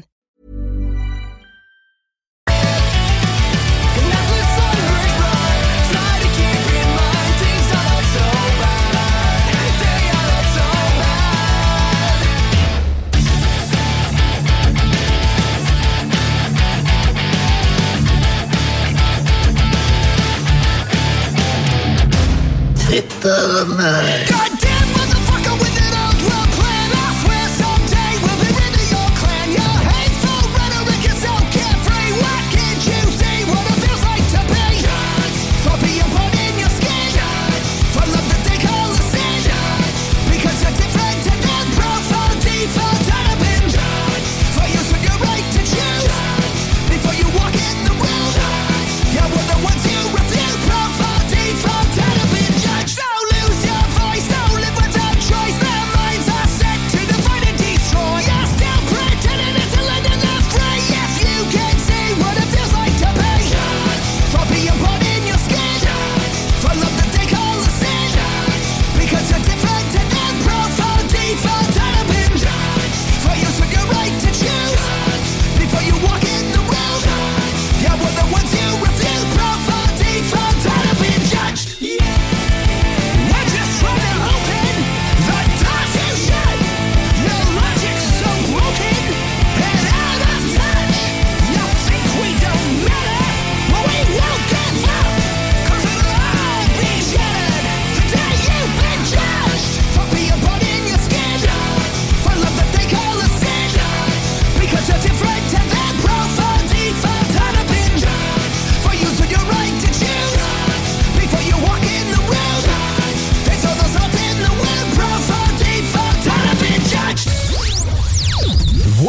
Tabarnak. Goddamn motherfucker with an old world plan. I swear someday we'll be rid of your clan. Your hateful rhetoric is so carefree. Why can't you see what it feels like to be? Judge. For being born in your skin. Judge. For love that they call a sin. Judge. Because you're different and then profile default have been. Judge. For using your right to choose. Judge. Before you walk in the room. Judge. Yeah, we're the ones you refuse. Profile default have been. Don't lose your voice, don't live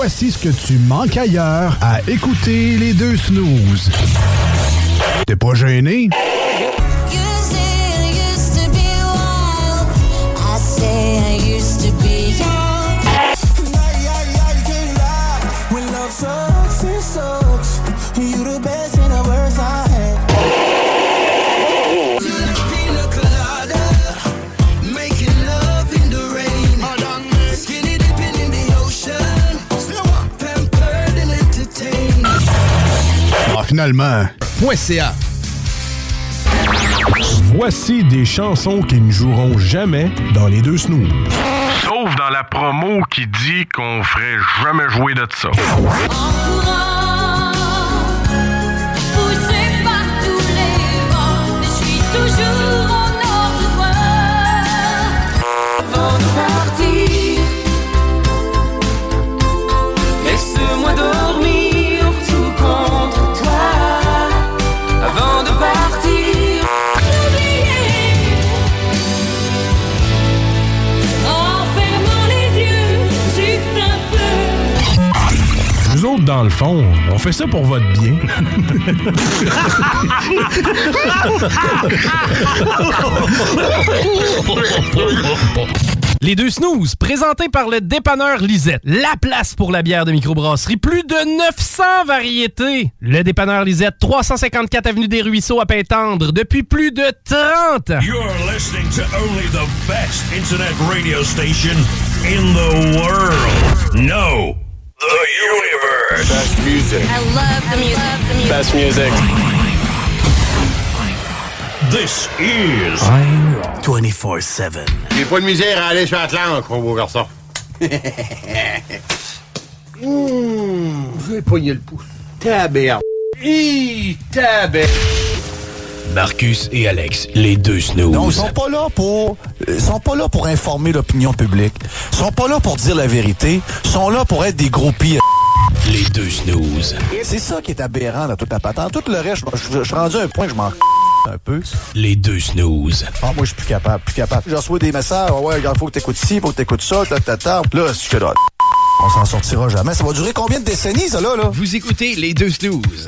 Voici ce que tu manques ailleurs à écouter les deux snooze. T'es pas gêné? Ah, finalement. .ca. Voici des chansons qui ne joueront jamais dans les deux snooze. Sauf dans la promo qui dit qu'on ferait jamais jouer de ça. Laisse-moi dormir tout contre toi avant de partir. Oublier en fermant les yeux juste un peu. Nous autres, dans le fond, on fait ça pour votre bien. Les deux snooze, présentés par le dépanneur Lisette. La place pour la bière de microbrasserie. Plus de neuf cents variétés. Le dépanneur Lisette, trois cent cinquante-quatre avenue des Ruisseaux à Pintendre, depuis plus de trente ans. You're listening to only the best internet radio station in the world. No, the universe. Best music. I love the music. Love the music. Best music. This is vingt-quatre sept. J'ai pas de misère à aller sur Atlante, mon beau garçon. Mmh, j'ai pogné le pouce. Tabère. Hi, tabère. Marcus et Alex, les deux snooze. Non, ils sont pas là pour, ils sont pas là pour informer l'opinion publique. Ils sont pas là pour dire la vérité. Ils sont là pour être des groupies. Les deux snooze. C'est ça qui est aberrant dans toute la patente. Tout le reste, je suis rendu à un point que je m'en un peu. Les deux snooze. Ah, moi, je suis plus capable, plus capable. Je reçois des messages. Ouais, il faut que t'écoutes ci, faut que t'écoutes ça, ta, ta, ta. Là, je fais là. On s'en sortira jamais. Ça va durer combien de décennies, ça, là, là? Vous écoutez les deux snooze.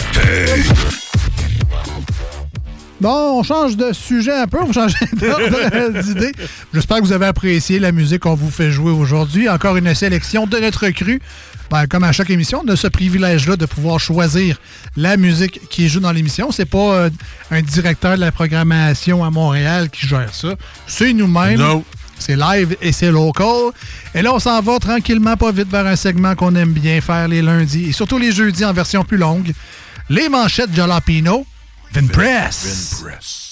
Bon, on change de sujet un peu, on change d'ordre d'idée. J'espère que vous avez apprécié la musique qu'on vous fait jouer aujourd'hui. Encore une sélection de notre cru. Ben, comme à chaque émission, on a ce privilège-là de pouvoir choisir la musique qui joue dans l'émission. C'est pas euh, un directeur de la programmation à Montréal qui gère ça. C'est nous-mêmes. No. C'est live et c'est local. Et là, on s'en va tranquillement, pas vite, vers un segment qu'on aime bien faire les lundis et surtout les jeudis en version plus longue. Les manchettes Jalapeno. Vinpress. Vinpress.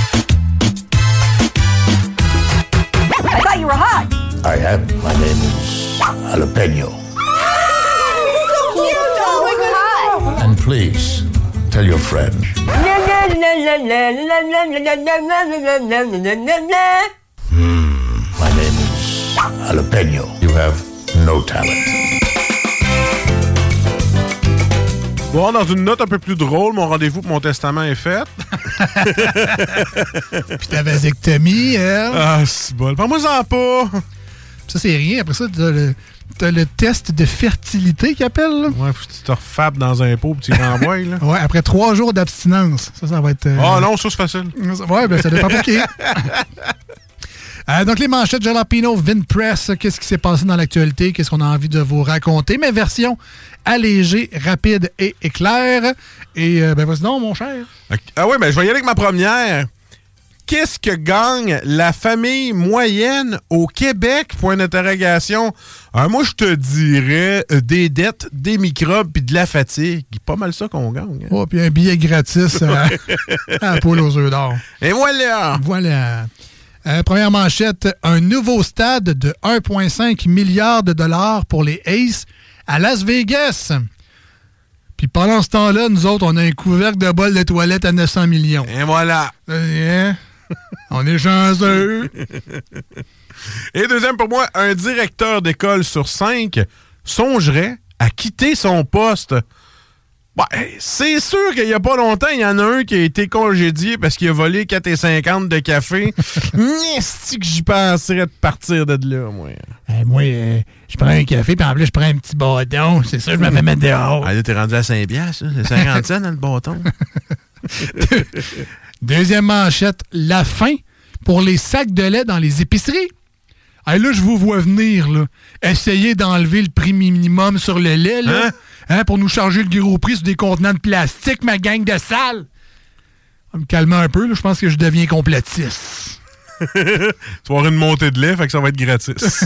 I thought you were hot. I am. My name is Jalapeno. So cute. Oh my God. And please, tell your friend. Hmm. My name is Jalapeno. You have no talent. Bon, dans une note un peu plus drôle, mon rendez-vous pour mon testament est fait. Puis ta vasectomie, elle. Ah, c'est bon. Parle-moi-en pas. Ça, c'est rien. Après ça, t'as le, t'as le test de fertilité qu'ils appellent. Là. Ouais, faut que tu te refabes dans un pot et tu y renvoies. Là. Ouais, après trois jours d'abstinence. Ça, ça va être... Euh... Oh non, ça, c'est facile. Ouais, ben ça dépend pour qui. Euh, donc, les manchettes Jalapeno Vinpress, qu'est-ce qui s'est passé dans l'actualité? Qu'est-ce qu'on a envie de vous raconter? Mais version allégée, rapide et éclair. Et, euh, ben, vas-y donc, mon cher. Okay. Ah oui, ben, je vais y aller avec ma première. Qu'est-ce que gagne la famille moyenne au Québec? Point d'interrogation. Alors, moi, je te dirais euh, des dettes, des microbes puis de la fatigue. Pas mal ça qu'on gagne. Hein? Oh, puis un billet gratis à, à la poule aux œufs d'or. Et voilà! Voilà. Euh, première manchette, un nouveau stade de un virgule cinq milliard de dollars pour les Aces à Las Vegas. Puis pendant ce temps-là, nous autres, on a un couvercle de bol de toilette à neuf cents millions. Et voilà. Euh, hein? On est chanceux. Et deuxième pour moi, un directeur d'école sur cinq songerait à quitter son poste. Ben, c'est sûr qu'il n'y a pas longtemps, il y en a un qui a été congédié parce qu'il a volé quatre cinquante de café. N'est-ce que j'y penserais de partir de là, moi? Hey, moi, euh, je prends un café, puis en plus, je prends un petit bâton. C'est ça, je me fais mettre dehors. Ah, là, t'es rendu à cinq piastres, c'est cinquante cents dans le bâton. Deuxième manchette, la fin pour les sacs de lait dans les épiceries. Hey, là, je vous vois venir, là. Essayez d'enlever le prix minimum sur le lait, là. Hein? Hein, pour nous charger le gros prix sur des contenants de plastique, ma gang de sales. On va me calmer un peu, là. Je pense que je deviens complotiste. Tu vas avoir une montée de lait, fait que ça va être gratis.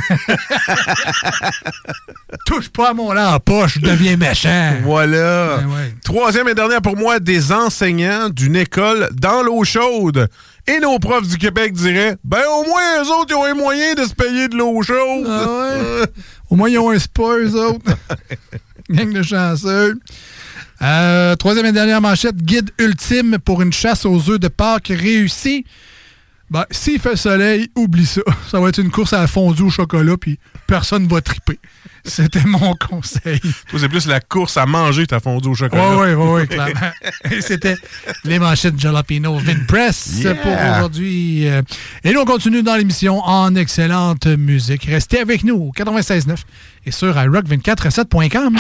Touche pas à mon lait en poche, je deviens méchant. Voilà. Ben ouais. Troisième et dernière pour moi, des enseignants d'une école dans l'eau chaude. Et nos profs du Québec diraient, ben au moins eux autres, ils ont les moyens de se payer de l'eau chaude. Ah ouais. Au moins, ils ont un spa, eux autres. Gang de chanceux. Euh, troisième et dernière manchette, guide ultime pour une chasse aux œufs de Pâques réussie. Ben, s'il fait soleil, oublie ça. Ça va être une course à la fondue au chocolat, puis personne va triper. C'était mon conseil. Toi, c'est plus la course à manger ta fondue au chocolat. Oui, oui, oui, clairement. Et c'était les manchettes Jalapeno Vinpress yeah. pour aujourd'hui. Et nous, on continue dans l'émission en excellente musique. Restez avec nous au quatre-vingt-seize neuf et sur i rock deux quatre sept point com.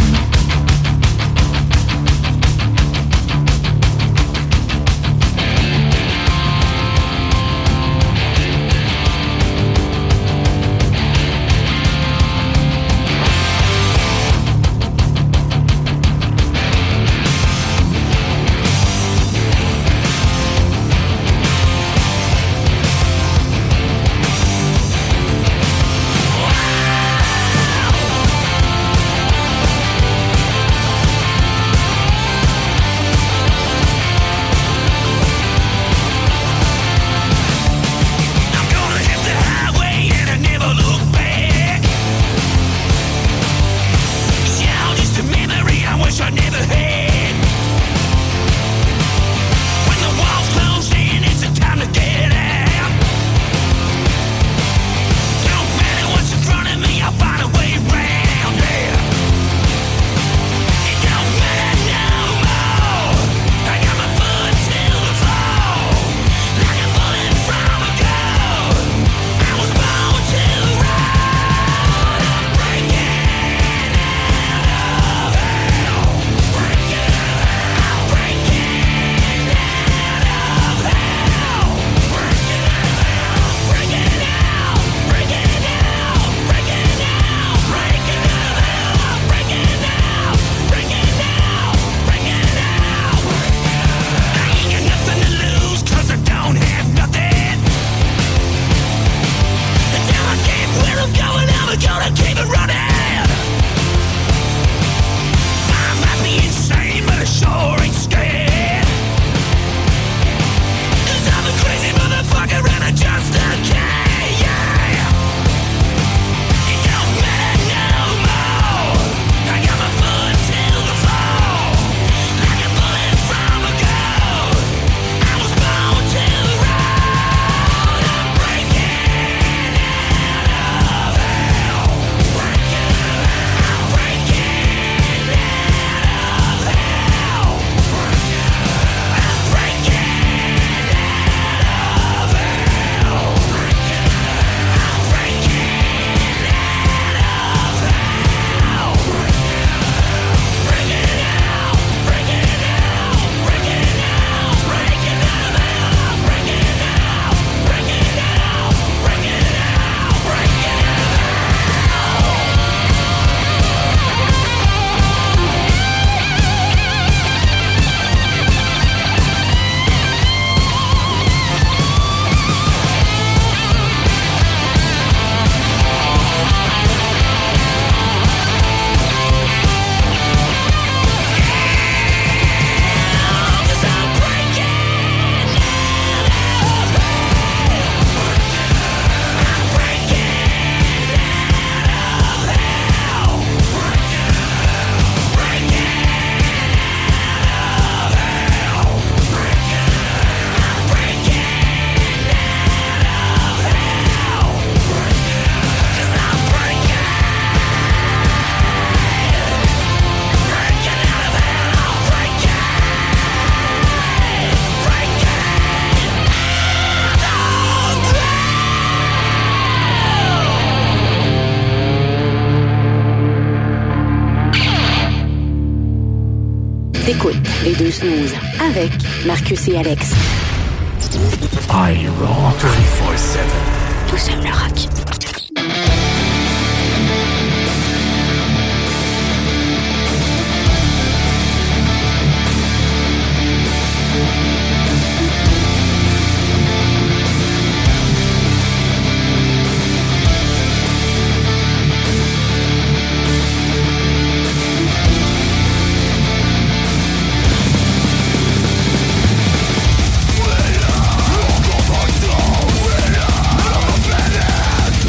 Les deux snooze, avec Marcus et Alex. Are you wrong? vingt-quatre sept. Nous sommes le rock. We're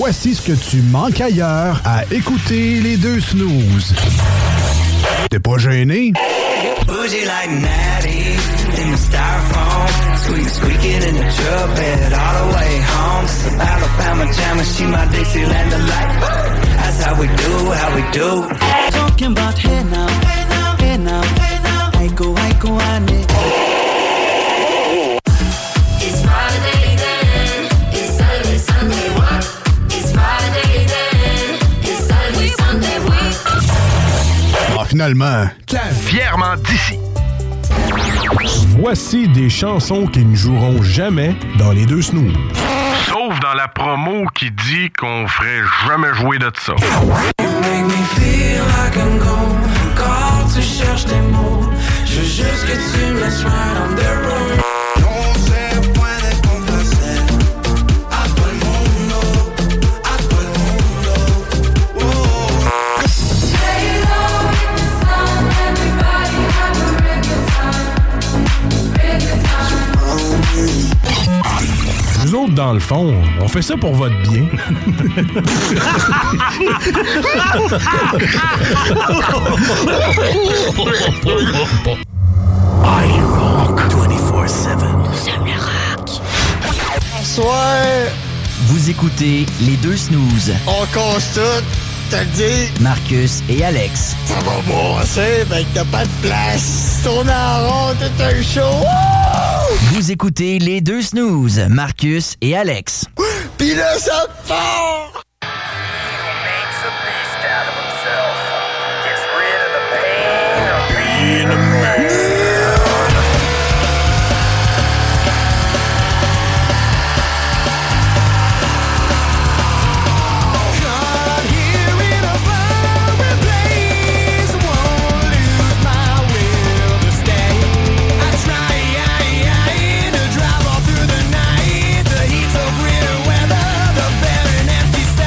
Voici ce que tu manques ailleurs à écouter les deux snooze. T'es pas gêné? Bougie like Natty in the styrofoam, squeak squeaking in the truck bed all the way home. It's a Alabama jam and she my Dixieland delight. That's how we do, how we do. Talking about hey now, hey now, hey now, hey now. I go, I go, I need. It's Friday then, it's Saturday, Sunday, what? It's Friday then, it's Saturday, Sunday, what? Ah, finalement, fièrement d'ici. Voici des chansons qui ne joueront jamais dans les deux snooze. Sauf dans la promo qui dit qu'on ferait jamais jouer de ça. You make me feel like I'm gone. Quand tu cherches tes mots, je veux juste que tu me laisses right on the road. No se puede complacer a todo el mundo, a todo el mundo. Oh. Stay low in the sun, everybody have a real good time, real good time. Nous autres, dans le fond, on fait ça pour votre bien. I rock vingt-quatre sept. Nous sommes le rock. Bonsoir. Vous écoutez les deux snooze. On constate, t'as dit. Marcus et Alex. Ça va brasser, ben que t'as pas de place. Tourne en rond, tout un show. Wouh! Vous écoutez les deux snooze. Marcus et Alex. Pis là, ça part! Drive all through the night, the heat so gritty weather, the bed and empty set.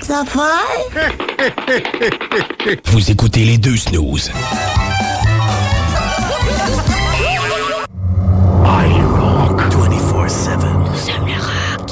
affaires? Vous écoutez les deux snooze. I rock vingt-quatre sept. Nous sommes le rock.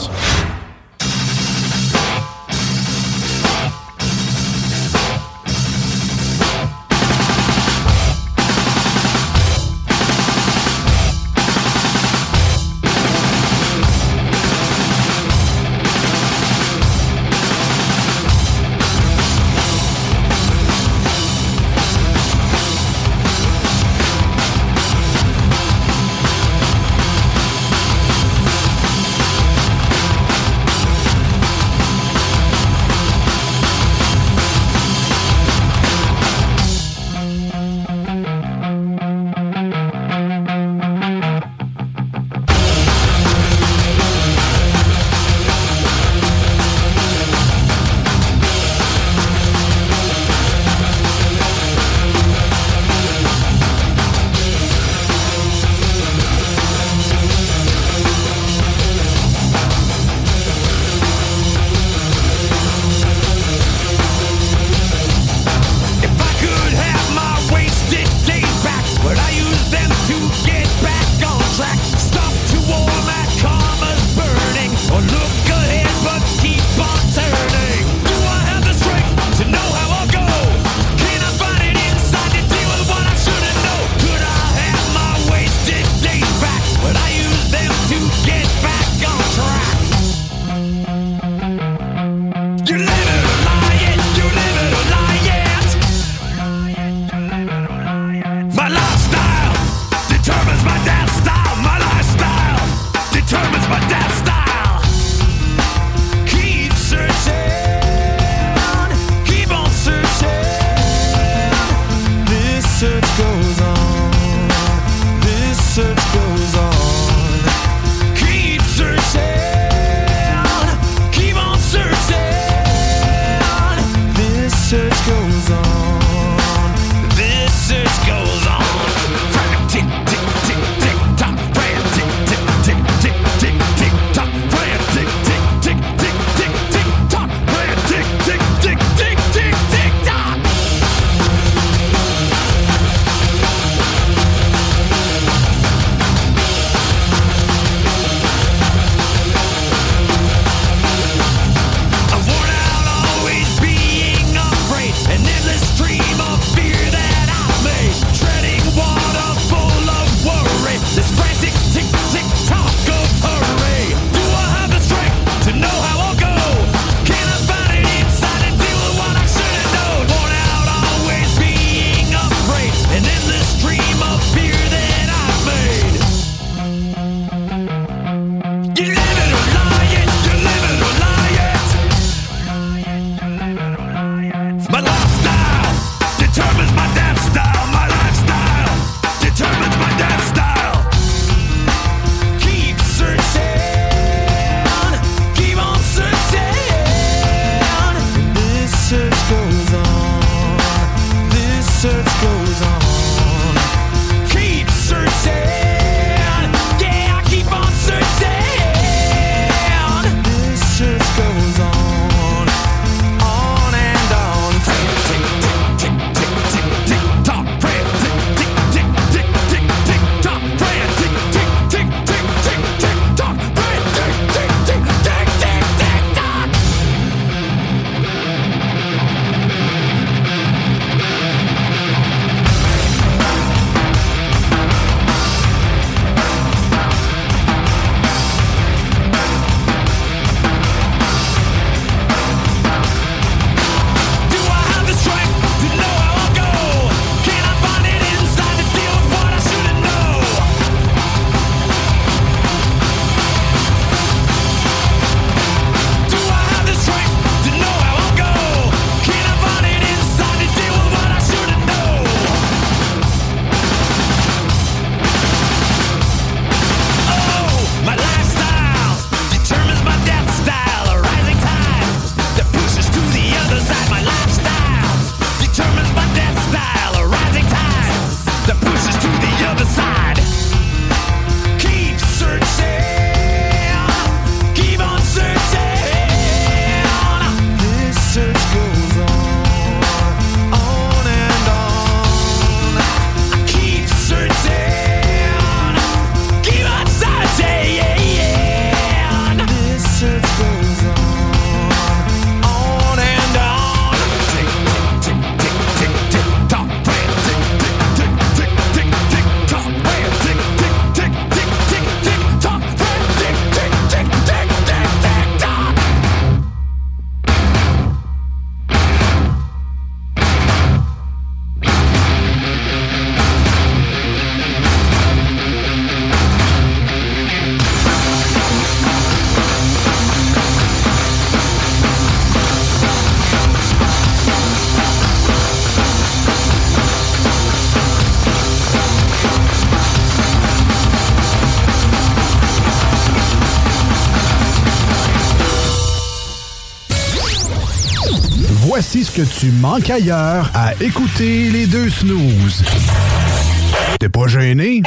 Voici ce que tu manques ailleurs à écouter les deux snooze. T'es pas gêné?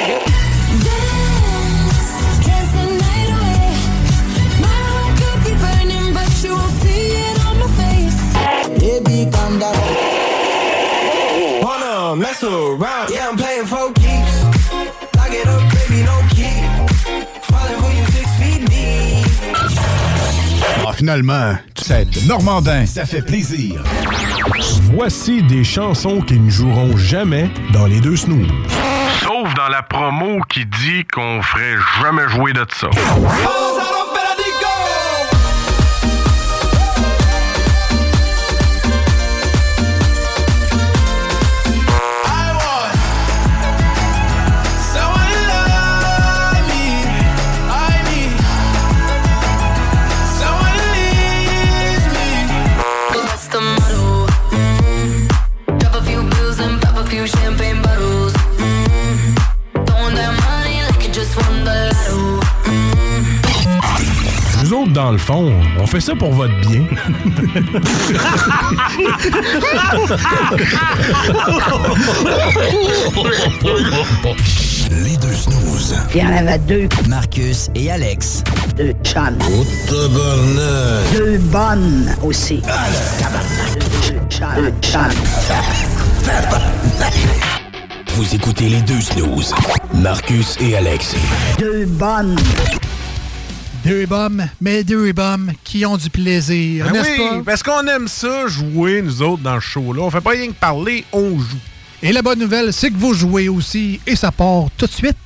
Baby, calm down. Wanna mess around? Yeah, I'm playing for keeps. Lock it up, baby, no key. Falling for you six feet deep. Ah, finalement, tu sais, le Normandin, ça fait plaisir. Voici des chansons qui ne joueront jamais dans les deux snooze. Sauf dans la promo qui dit qu'on ferait jamais jouer de ça. Champagne bottles, mm-hmm. Throwing that money like you just won the lotto. Mm-hmm. Nous autres, dans le fond, on fait ça pour votre bien. Les deux snooze. Il y en avait deux. Marcus et Alex. Deux chums. Oh, tabarnak. Deux bonnes aussi. Ah, le tabarnak. Deux chums. Deux chums. Vous écoutez les deux snooze. Marcus et Alex. Deux bonnes. Deux bombes, mais deux bombes qui ont du plaisir, Ben n'est-ce oui, pas? parce qu'on aime ça, jouer, nous autres, dans le show-là. On fait pas rien que parler, on joue. Et la bonne nouvelle, c'est que vous jouez aussi, et ça part tout de suite.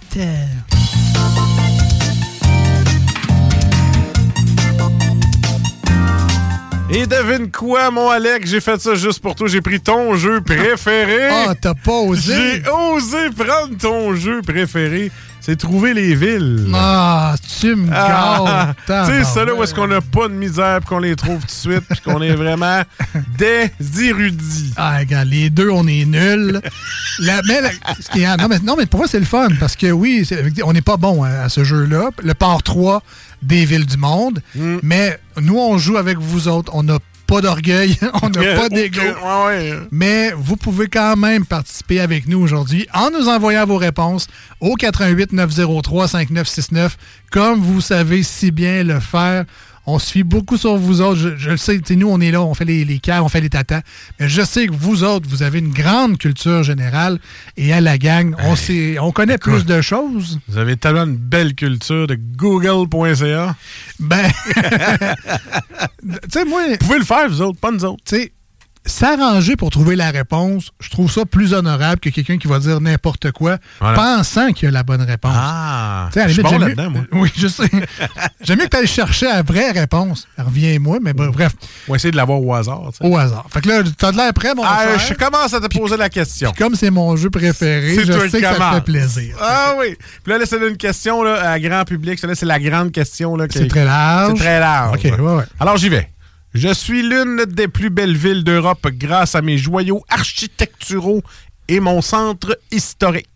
Et devine quoi, mon Alex? J'ai fait ça juste pour toi. J'ai pris ton jeu préféré. Ah, t'as pas osé? J'ai osé prendre ton jeu préféré. C'est trouver les villes. Ah, tu me Ah, gâtes. tu sais, ça là où est-ce qu'on n'a pas de misère puis qu'on les trouve tout de suite puis qu'on est vraiment des érudits. Ah, regarde, les deux, on est nuls. La- mais, la- ce qui est- non, mais, non, mais pour moi, c'est le fun parce que oui, c'est- on n'est pas bon à, à ce jeu-là. Le part trois des villes du monde. Mm. Mais nous, on joue avec vous autres. On n'a pas d'orgueil, on n'a pas d'ego. Okay, ouais, ouais. Mais vous pouvez quand même participer avec nous aujourd'hui en nous envoyant vos réponses au quatre un huit neuf zéro trois cinq neuf six neuf. Comme vous savez si bien le faire, on se fie beaucoup sur vous autres. Je, je le sais, tu sais, nous, on est là, on fait les, les caves, on fait les tatas. Mais je sais que vous autres, vous avez une grande culture générale. Et à la gang, on, sait, on connaît plus de choses. Vous avez tellement une belle culture de google point c a. Ben, tu sais, moi... Vous pouvez le faire, vous autres, pas nous autres. Tu sais, s'arranger pour trouver la réponse, je trouve ça plus honorable que quelqu'un qui va dire n'importe quoi, Voilà. pensant qu'il a la bonne réponse. Ah, Tu sais, à la je suis limite, bon j'aime là-dedans, moi. mieux- Oui, je sais. J'aime mieux que tu ailles chercher la vraie réponse. Reviens-moi, mais bon, bref, On va essayer de l'avoir au hasard. tu sais. au hasard. Fait que là, t'as de l'air prêt, mon Ah, frère? je commence à te poser la question. Puis comme c'est mon jeu préféré, C'est je toi sais qui que ça te commence. fait plaisir. Ah oui. Puis là, là c'est une question là, à grand public. Ça, là, c'est la grande question. Là, qui- C'est très large. C'est très large. OK, ouais, ouais. Alors, j'y vais. Je suis l'une des plus belles villes d'Europe grâce à mes joyaux architecturaux et mon centre historique.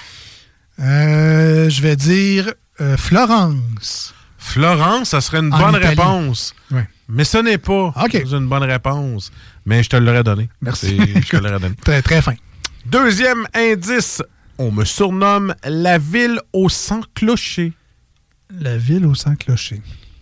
Euh, je vais dire euh, Florence. Florence, ça serait une En bonne Italie. réponse. Ouais. Mais ce n'est pas OK. une bonne réponse. Mais je te l'aurais donné. Merci. C'est- Je te l'aurais donné. Très, très fin. Deuxième indice. On me surnomme la ville au sang clocher. La ville au sang clocher.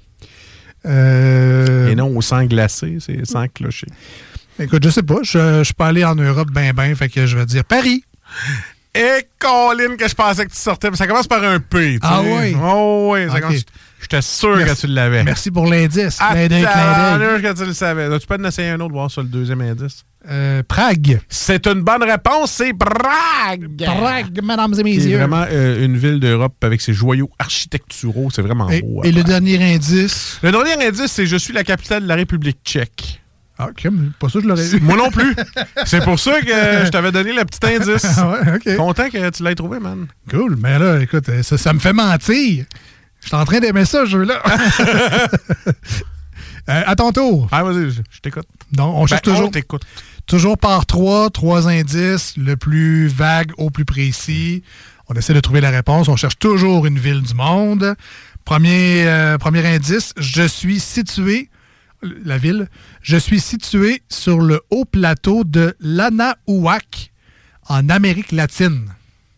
Euh... Et non au sang glacé, c'est sang clocher. Écoute, je sais pas. Je, je suis pas allé en Europe ben ben, fait que je vais dire Paris. Et Colin, que je pensais que tu sortais. Ça commence par un P. tu Ah sais. oui? Oh oui. ça Ok. commence- J'étais sûr Merci. que tu l'avais. Merci pour l'indice. Clin d'œil, clin Attends, d'œil. que tu le savais. Tu peux en essayer un autre, voir sur le deuxième indice. Euh, Prague. C'est une bonne réponse, c'est Prague. Prague, mesdames et C'est messieurs. vraiment euh, une ville d'Europe avec ses joyaux architecturaux. C'est vraiment Et, beau. et à le faire. dernier indice. Le dernier indice, c'est je suis la capitale de la République tchèque. Ah, ok, mais pas sûr que je l'aurais eu. Moi non plus. C'est pour ça que je t'avais donné le petit indice. Ah ouais, ok. Content que tu l'aies trouvé, man. Cool, mais là, écoute, ça, ça me fait mentir. Je suis en train d'aimer ça, ce jeu-là. Euh, à ton tour. Ah, vas-y, je, je t'écoute. Donc, on cherche Ben, toujours, on t'écoute. toujours par trois, trois indices, le plus vague au plus précis. On essaie de trouver la réponse. On cherche toujours une ville du monde. Premier, euh, premier indice, je suis situé. la ville. Je suis situé sur le haut plateau de l'Anahuac, en Amérique latine.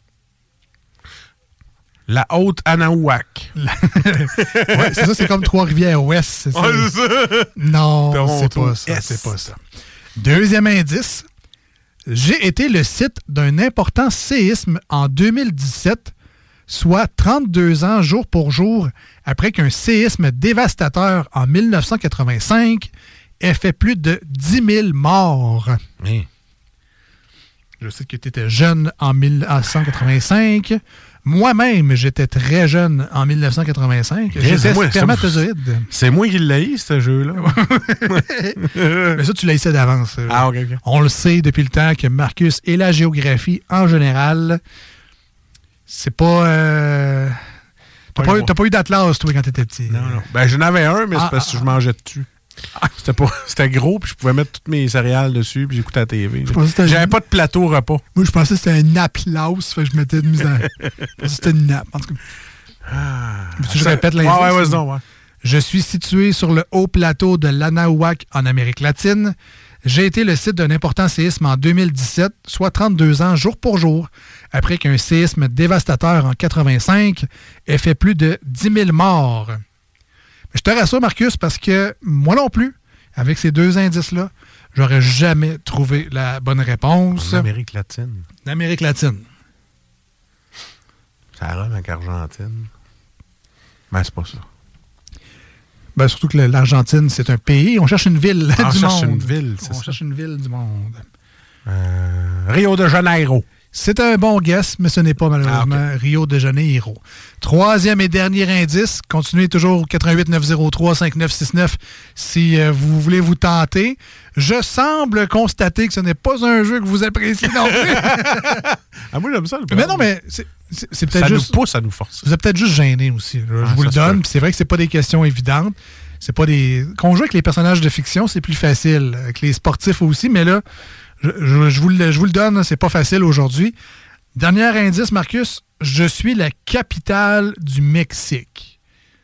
La haute Anahuac. La... ouais, c'est ça, c'est comme Trois-Rivières-Ouest. C'est ça. Ouais, c'est ça. Non, Toronto c'est pas ça, Est. c'est pas ça. Deuxième indice. J'ai été le site d'un important séisme en deux mille dix-sept, soit trente-deux ans jour pour jour après qu'un séisme dévastateur en mille neuf cent quatre-vingt-cinq ait fait plus de dix mille morts. Oui. Je sais que tu étais jeune en mille neuf cent quatre-vingt-cinq. Moi-même, j'étais très jeune en mille neuf cent quatre-vingt-cinq. J'étais moi, spermatozoïde. C'est moi qui l'ai, ce jeu-là. Mais ça, tu l'as essayé d'avance. Ah, OK, OK. On le sait depuis le temps que Marcus et la géographie en général, c'est pas... Euh... T'as pas, pas, pas eu d'Atlas, toi, quand t'étais petit. Non, non. Ben, j'en avais un, mais ah, c'est parce ah, que je mangeais dessus. Ah. C'était, pas, c'était gros, puis je pouvais mettre toutes mes céréales dessus, puis j'écoutais la T V. J'avais pas de plateau repas. Moi, je pensais que c'était un Atlas, fait que je mettais de mise en... C'était une nappe, en tout cas. Ah, je ça... répète l'indice. Ouais, ouais, ouais, non, ouais. Je suis situé sur le haut plateau de l'Anahuac, en Amérique latine. J'ai été le site d'un important séisme en deux mille dix-sept, soit trente-deux ans jour pour jour, après qu'un séisme dévastateur en quatre-vingt-cinq ait fait plus de dix mille morts. Mais je te rassure, Marcus, parce que moi non plus, avec ces deux indices-là, j'aurais jamais trouvé la bonne réponse. En Amérique latine. En Amérique latine. Ça rime avec Argentine. Mais c'est pas ça. Ben, surtout que l'Argentine, c'est un pays. On cherche une ville ah, du on cherche monde. Une ville, c'est on ça. cherche une ville du monde. Euh, Rio de Janeiro. C'est un bon guess, mais ce n'est pas malheureusement ah, okay. Rio de Janeiro. Troisième et dernier indice. Continuez toujours au quatre un huit neuf zéro trois cinq neuf six neuf si euh, vous voulez vous tenter. Je semble constater que ce n'est pas un jeu que vous appréciez non plus. ah, moi, j'aime ça. Le mais non, mais c'est, c'est, c'est peut-être ça juste... Ça nous pousse à nous forcer. Vous êtes peut-être juste gêné aussi. Je ah, vous le donne. C'est vrai que c'est pas des questions évidentes. C'est pas des... Quand on joue avec les personnages de fiction, c'est plus facile. Avec les sportifs aussi, mais là... Je, je, je, vous le, je vous le donne, c'est pas facile aujourd'hui. Dernier indice, Marcus, je suis la capitale du Mexique.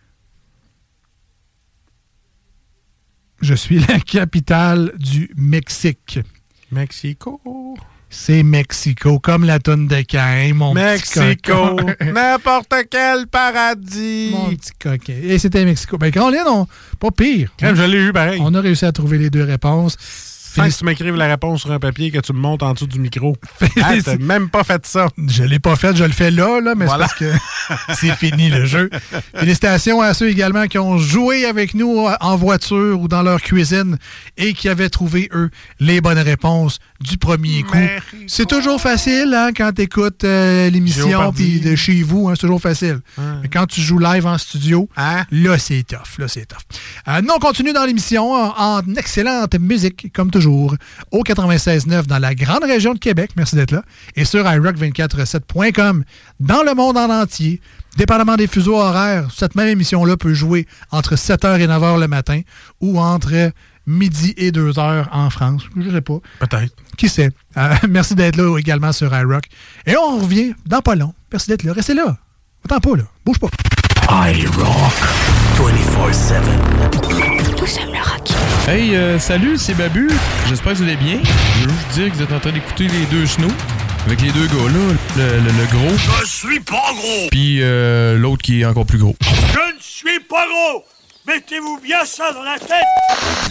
Je suis la capitale du Mexique. Mexico. C'est Mexico, comme la toune de Cain, mon Mexico, petit coquin. N'importe quel paradis. Mon petit coquin. Et c'était Mexico. Ben, Caroline, on, pas pire. Quand je l'ai eu, pareil. On a réussi à trouver les deux réponses. Sans que tu m'écrives la réponse sur un papier que tu me montes en dessous du micro. Ah, t'as même pas fait ça. Je l'ai pas fait, je le fais là, là mais voilà. C'est parce que c'est fini le jeu. Félicitations à ceux également qui ont joué avec nous en voiture ou dans leur cuisine et qui avaient trouvé, eux, les bonnes réponses du premier coup. Mexico. C'est toujours facile hein, quand tu écoutes euh, l'émission puis de chez vous, hein, c'est toujours facile. Hein. Mais quand tu joues live en studio, hein? là, c'est tough. Là, c'est tough. Euh, nous, on continue dans l'émission en, en excellente musique, comme toujours. Au quatre-vingt-seize neuf dans la grande région de Québec, merci d'être là, et sur i rock vingt-quatre sept point com dans le monde en entier. Dépendamment des fuseaux horaires, cette même émission-là peut jouer entre sept heures et neuf heures le matin ou entre midi et deux heures en France. Je sais pas. Peut-être. Qui sait? Euh, merci d'être là également sur iRock. Et on revient dans pas long. Merci d'être là. Restez là. Attends pas, là. Bouge pas. iRock vingt-quatre sept. Nous sommes le rock. Hey, euh, salut, c'est Babu. J'espère que vous allez bien. Je veux juste dire que vous êtes en train d'écouter les deux snows. Avec les deux gars-là, le, le, le gros. Je suis pas gros. Puis euh, l'autre qui est encore plus gros. Je ne suis pas gros. Mettez-vous bien ça dans la tête.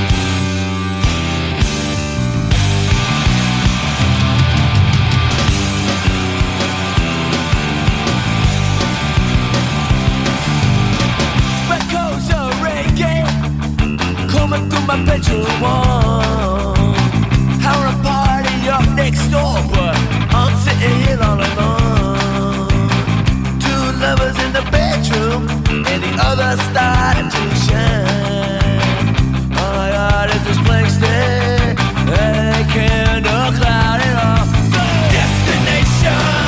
Coming through my bedroom wall, having a party up next door, but I'm sitting here all alone. Two lovers in the bedroom, and the other started to shine. Oh my God, is this place there? A candle clouded off. Destination.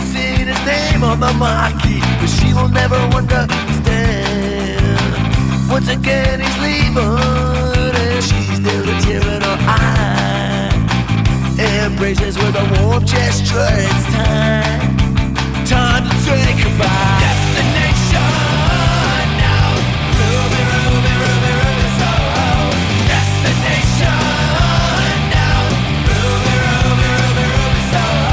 On the marquee, but she will never understand Once again he's leaving, and she's there with a tear in her eye. Embraces with a warm gesture, it's time, time to say goodbye. Destination now, Ruby, Ruby, Ruby, Ruby, Soho. Destination now, Ruby, Ruby, Ruby, Ruby, Soho.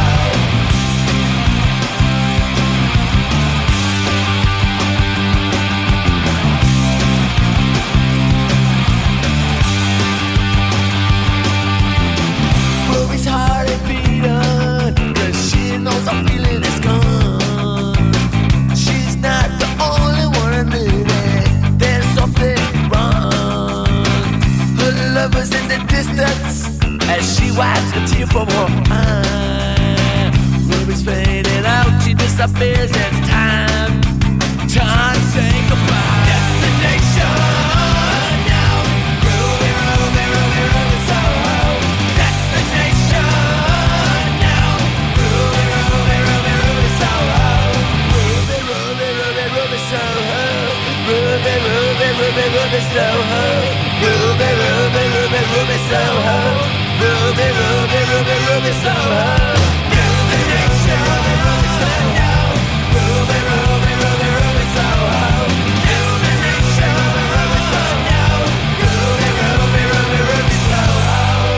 Ruby's heart is beating, 'cause she knows her feeling is gone. She's not the only one admitting there's something wrong. Her lover's in the distance as she wipes the tear from her eye. Ruby's fading out, she disappears, it's time, time to say goodbye. Destination now, Ruby, Ruby, Ruby, Ruby, Soho. Destination now, Ruby, Ruby, Ruby, Ruby, Soho. Ruby, Ruby, Ruby, Ruby, Soho. Ruby, Ruby, Ruby, Ruby, Soho. Ruby, Ruby, Ruby, Ruby, Soho. Ruby, Ruby, Ruby, Ruby, Soho. Destination now, Ruby, Ruby, Ruby, Ruby, Soho. Destination now, Ruby, Ruby, Ruby, Ruby, Soho.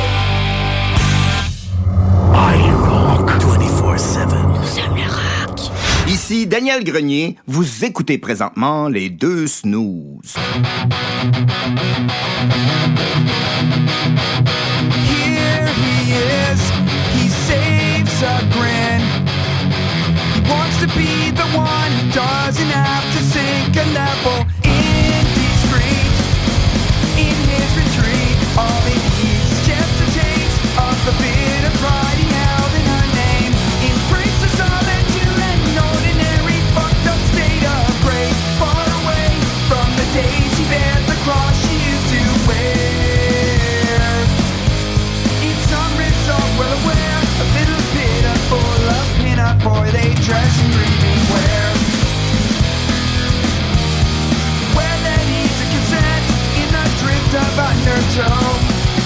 I rock vingt-quatre sept. Nous sommes le rock. Ici Daniel Grenier, vous écoutez présentement les deux snooze. Here he is, he saves a grin. He wants to be the one who doesn't have to sink a level in discreet. In his retreat, all he needs is just a taste of the bit of pride he held in her name. Embraces solitude and an ordinary fucked up state of grace. Far away from the days he bears the cross she used to wear. In some result well aware, a little bit of full of pin-up boy they dress in dreaming wear. Where that needs a cassette in the drift of undertow.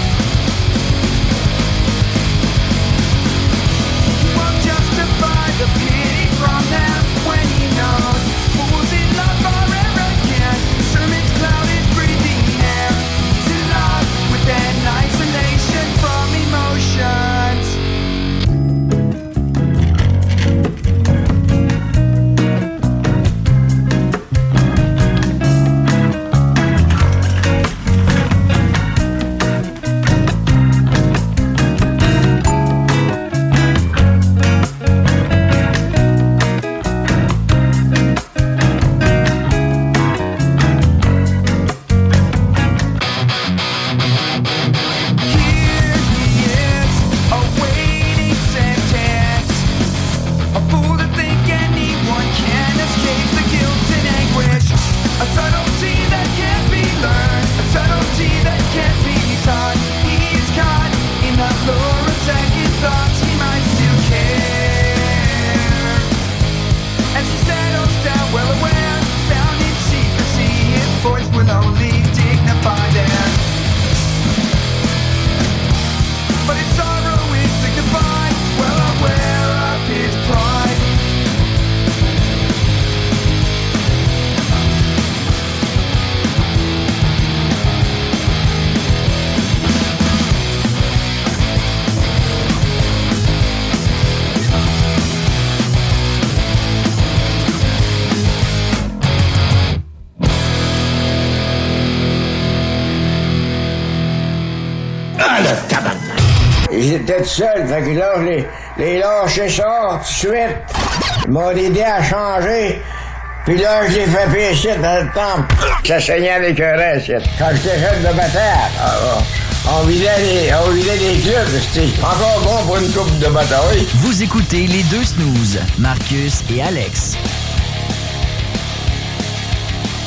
He won't justify the pity from them when he knows fools in love are arrogant. Sermons clouded breathing air. He's in love with an isolation from emotions. J'étais tout seul, fait que là, je les, les lâché ça tout de suite. Ils m'ont aidé à changer. Puis là, je l'ai fait pécher dans le temple. Ça saignait avec un reste. Quand j'étais jeune de bataille, on vidait les, on vidait les clubs. C'était encore bon pour une coupe de bataille. Vous écoutez les deux snooze, Marcus et Alex.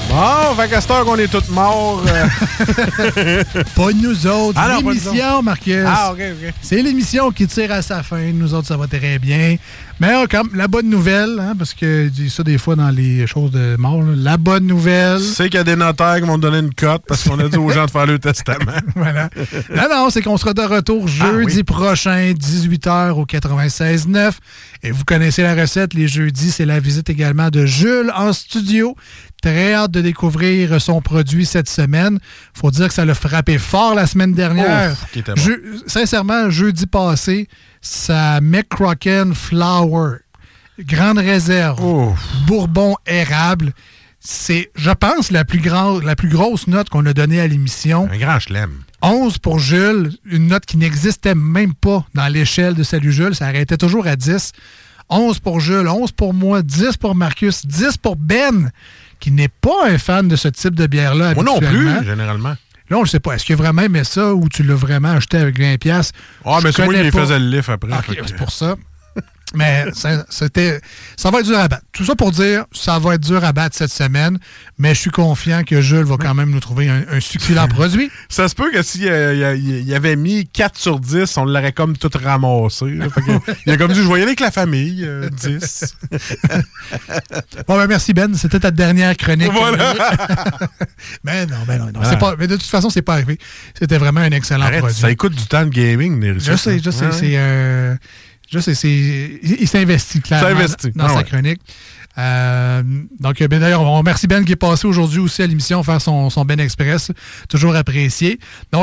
Bon, fait qu'à cette heure qu'on est tous morts. Euh... pas nous autres. Ah non, l'émission, Marcus. Ah, OK, OK. C'est l'émission qui tire à sa fin. Nous autres, ça va très bien. Mais euh, comme la bonne nouvelle, hein, parce que je dis ça des fois dans les choses de mort, là, la bonne nouvelle... C'est qu'il y a des notaires qui vont te donner une cote parce qu'on a dit aux gens de faire le testament. Voilà. Non, non, c'est qu'on sera de retour jeudi ah, oui. prochain, dix-huit heures au quatre-vingt-seize neuf. Et vous connaissez la recette. Les jeudis, c'est la visite également de Jules en studio. Très hâte de découvrir son produit cette semaine. Faut dire que ça l'a frappé fort la semaine dernière. Ouf, bon. Je, sincèrement, jeudi passé, sa McCracken Flower, grande réserve, Ouf. Bourbon érable, c'est, je pense, la plus, grand, la plus grosse note qu'on a donnée à l'émission. Un grand chelem. onze pour Jules, une note qui n'existait même pas dans l'échelle de Salut Jules. Ça arrêtait toujours à dix. onze pour Jules, onze pour moi, dix pour Marcus, dix pour Ben, qui n'est pas un fan de ce type de bière-là. Moi non plus, généralement. Là, on ne sait pas. Est-ce qu'il a vraiment aimé ça ou tu l'as vraiment acheté avec vingt dollars? Ah, mais c'est moi qui faisait le lift après. Okay, c'est pour ça. Mais ça, c'était, ça va être dur à battre. Tout ça pour dire, ça va être dur à battre cette semaine, mais je suis confiant que Jules va quand même nous trouver un, un succulent produit. Ça se peut que s'il euh, il avait mis quatre sur dix, on l'aurait comme tout ramassé. Là. Fait que, il a comme dit, je voyais avec la famille, euh, dix. Bon, ben merci Ben, c'était ta dernière chronique. Voilà. mais non, ben non, non. C'est pas, mais de toute façon, c'est pas arrivé. C'était vraiment un excellent Arrête, produit. Ça écoute du temps de gaming, les Je sais, je sais, ouais. c'est... Euh, Je sais, c'est, il s'investit clairement s'investit. dans ah, sa ouais. chronique. Euh, donc, ben, d'ailleurs, on remercie Ben qui est passé aujourd'hui aussi à l'émission faire son, son Ben Express. Toujours apprécié. Donc,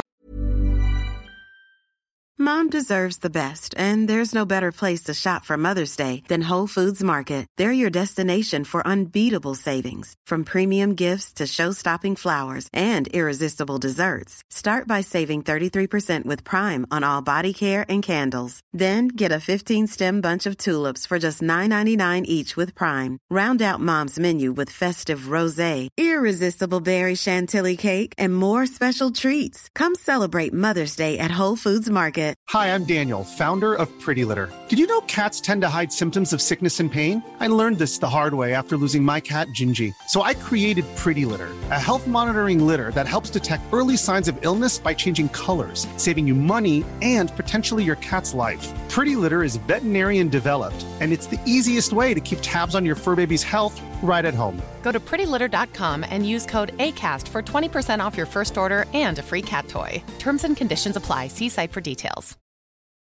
Mom deserves the best, and there's no better place to shop for Mother's Day than Whole Foods Market. They're your destination for unbeatable savings, from premium gifts to show-stopping flowers and irresistible desserts. Start by saving thirty-three percent with Prime on all body care and candles. Then get a fifteen-stem bunch of tulips for just nine ninety-nine each with Prime. Round out Mom's menu with festive rosé, irresistible berry chantilly cake, and more special treats. Come celebrate Mother's Day at Whole Foods Market. Hi, I'm Daniel, founder of Pretty Litter. Did you know cats tend to hide symptoms of sickness and pain? I learned this the hard way after losing my cat, Gingy. So I created Pretty Litter, a health monitoring litter that helps detect early signs of illness by changing colors, saving you money and potentially your cat's life. Pretty Litter is veterinarian developed, and it's the easiest way to keep tabs on your fur baby's health right at home. Go to pretty litter dot com and use code ACAST for twenty percent off your first order and a free cat toy. Terms and conditions apply. See site for details.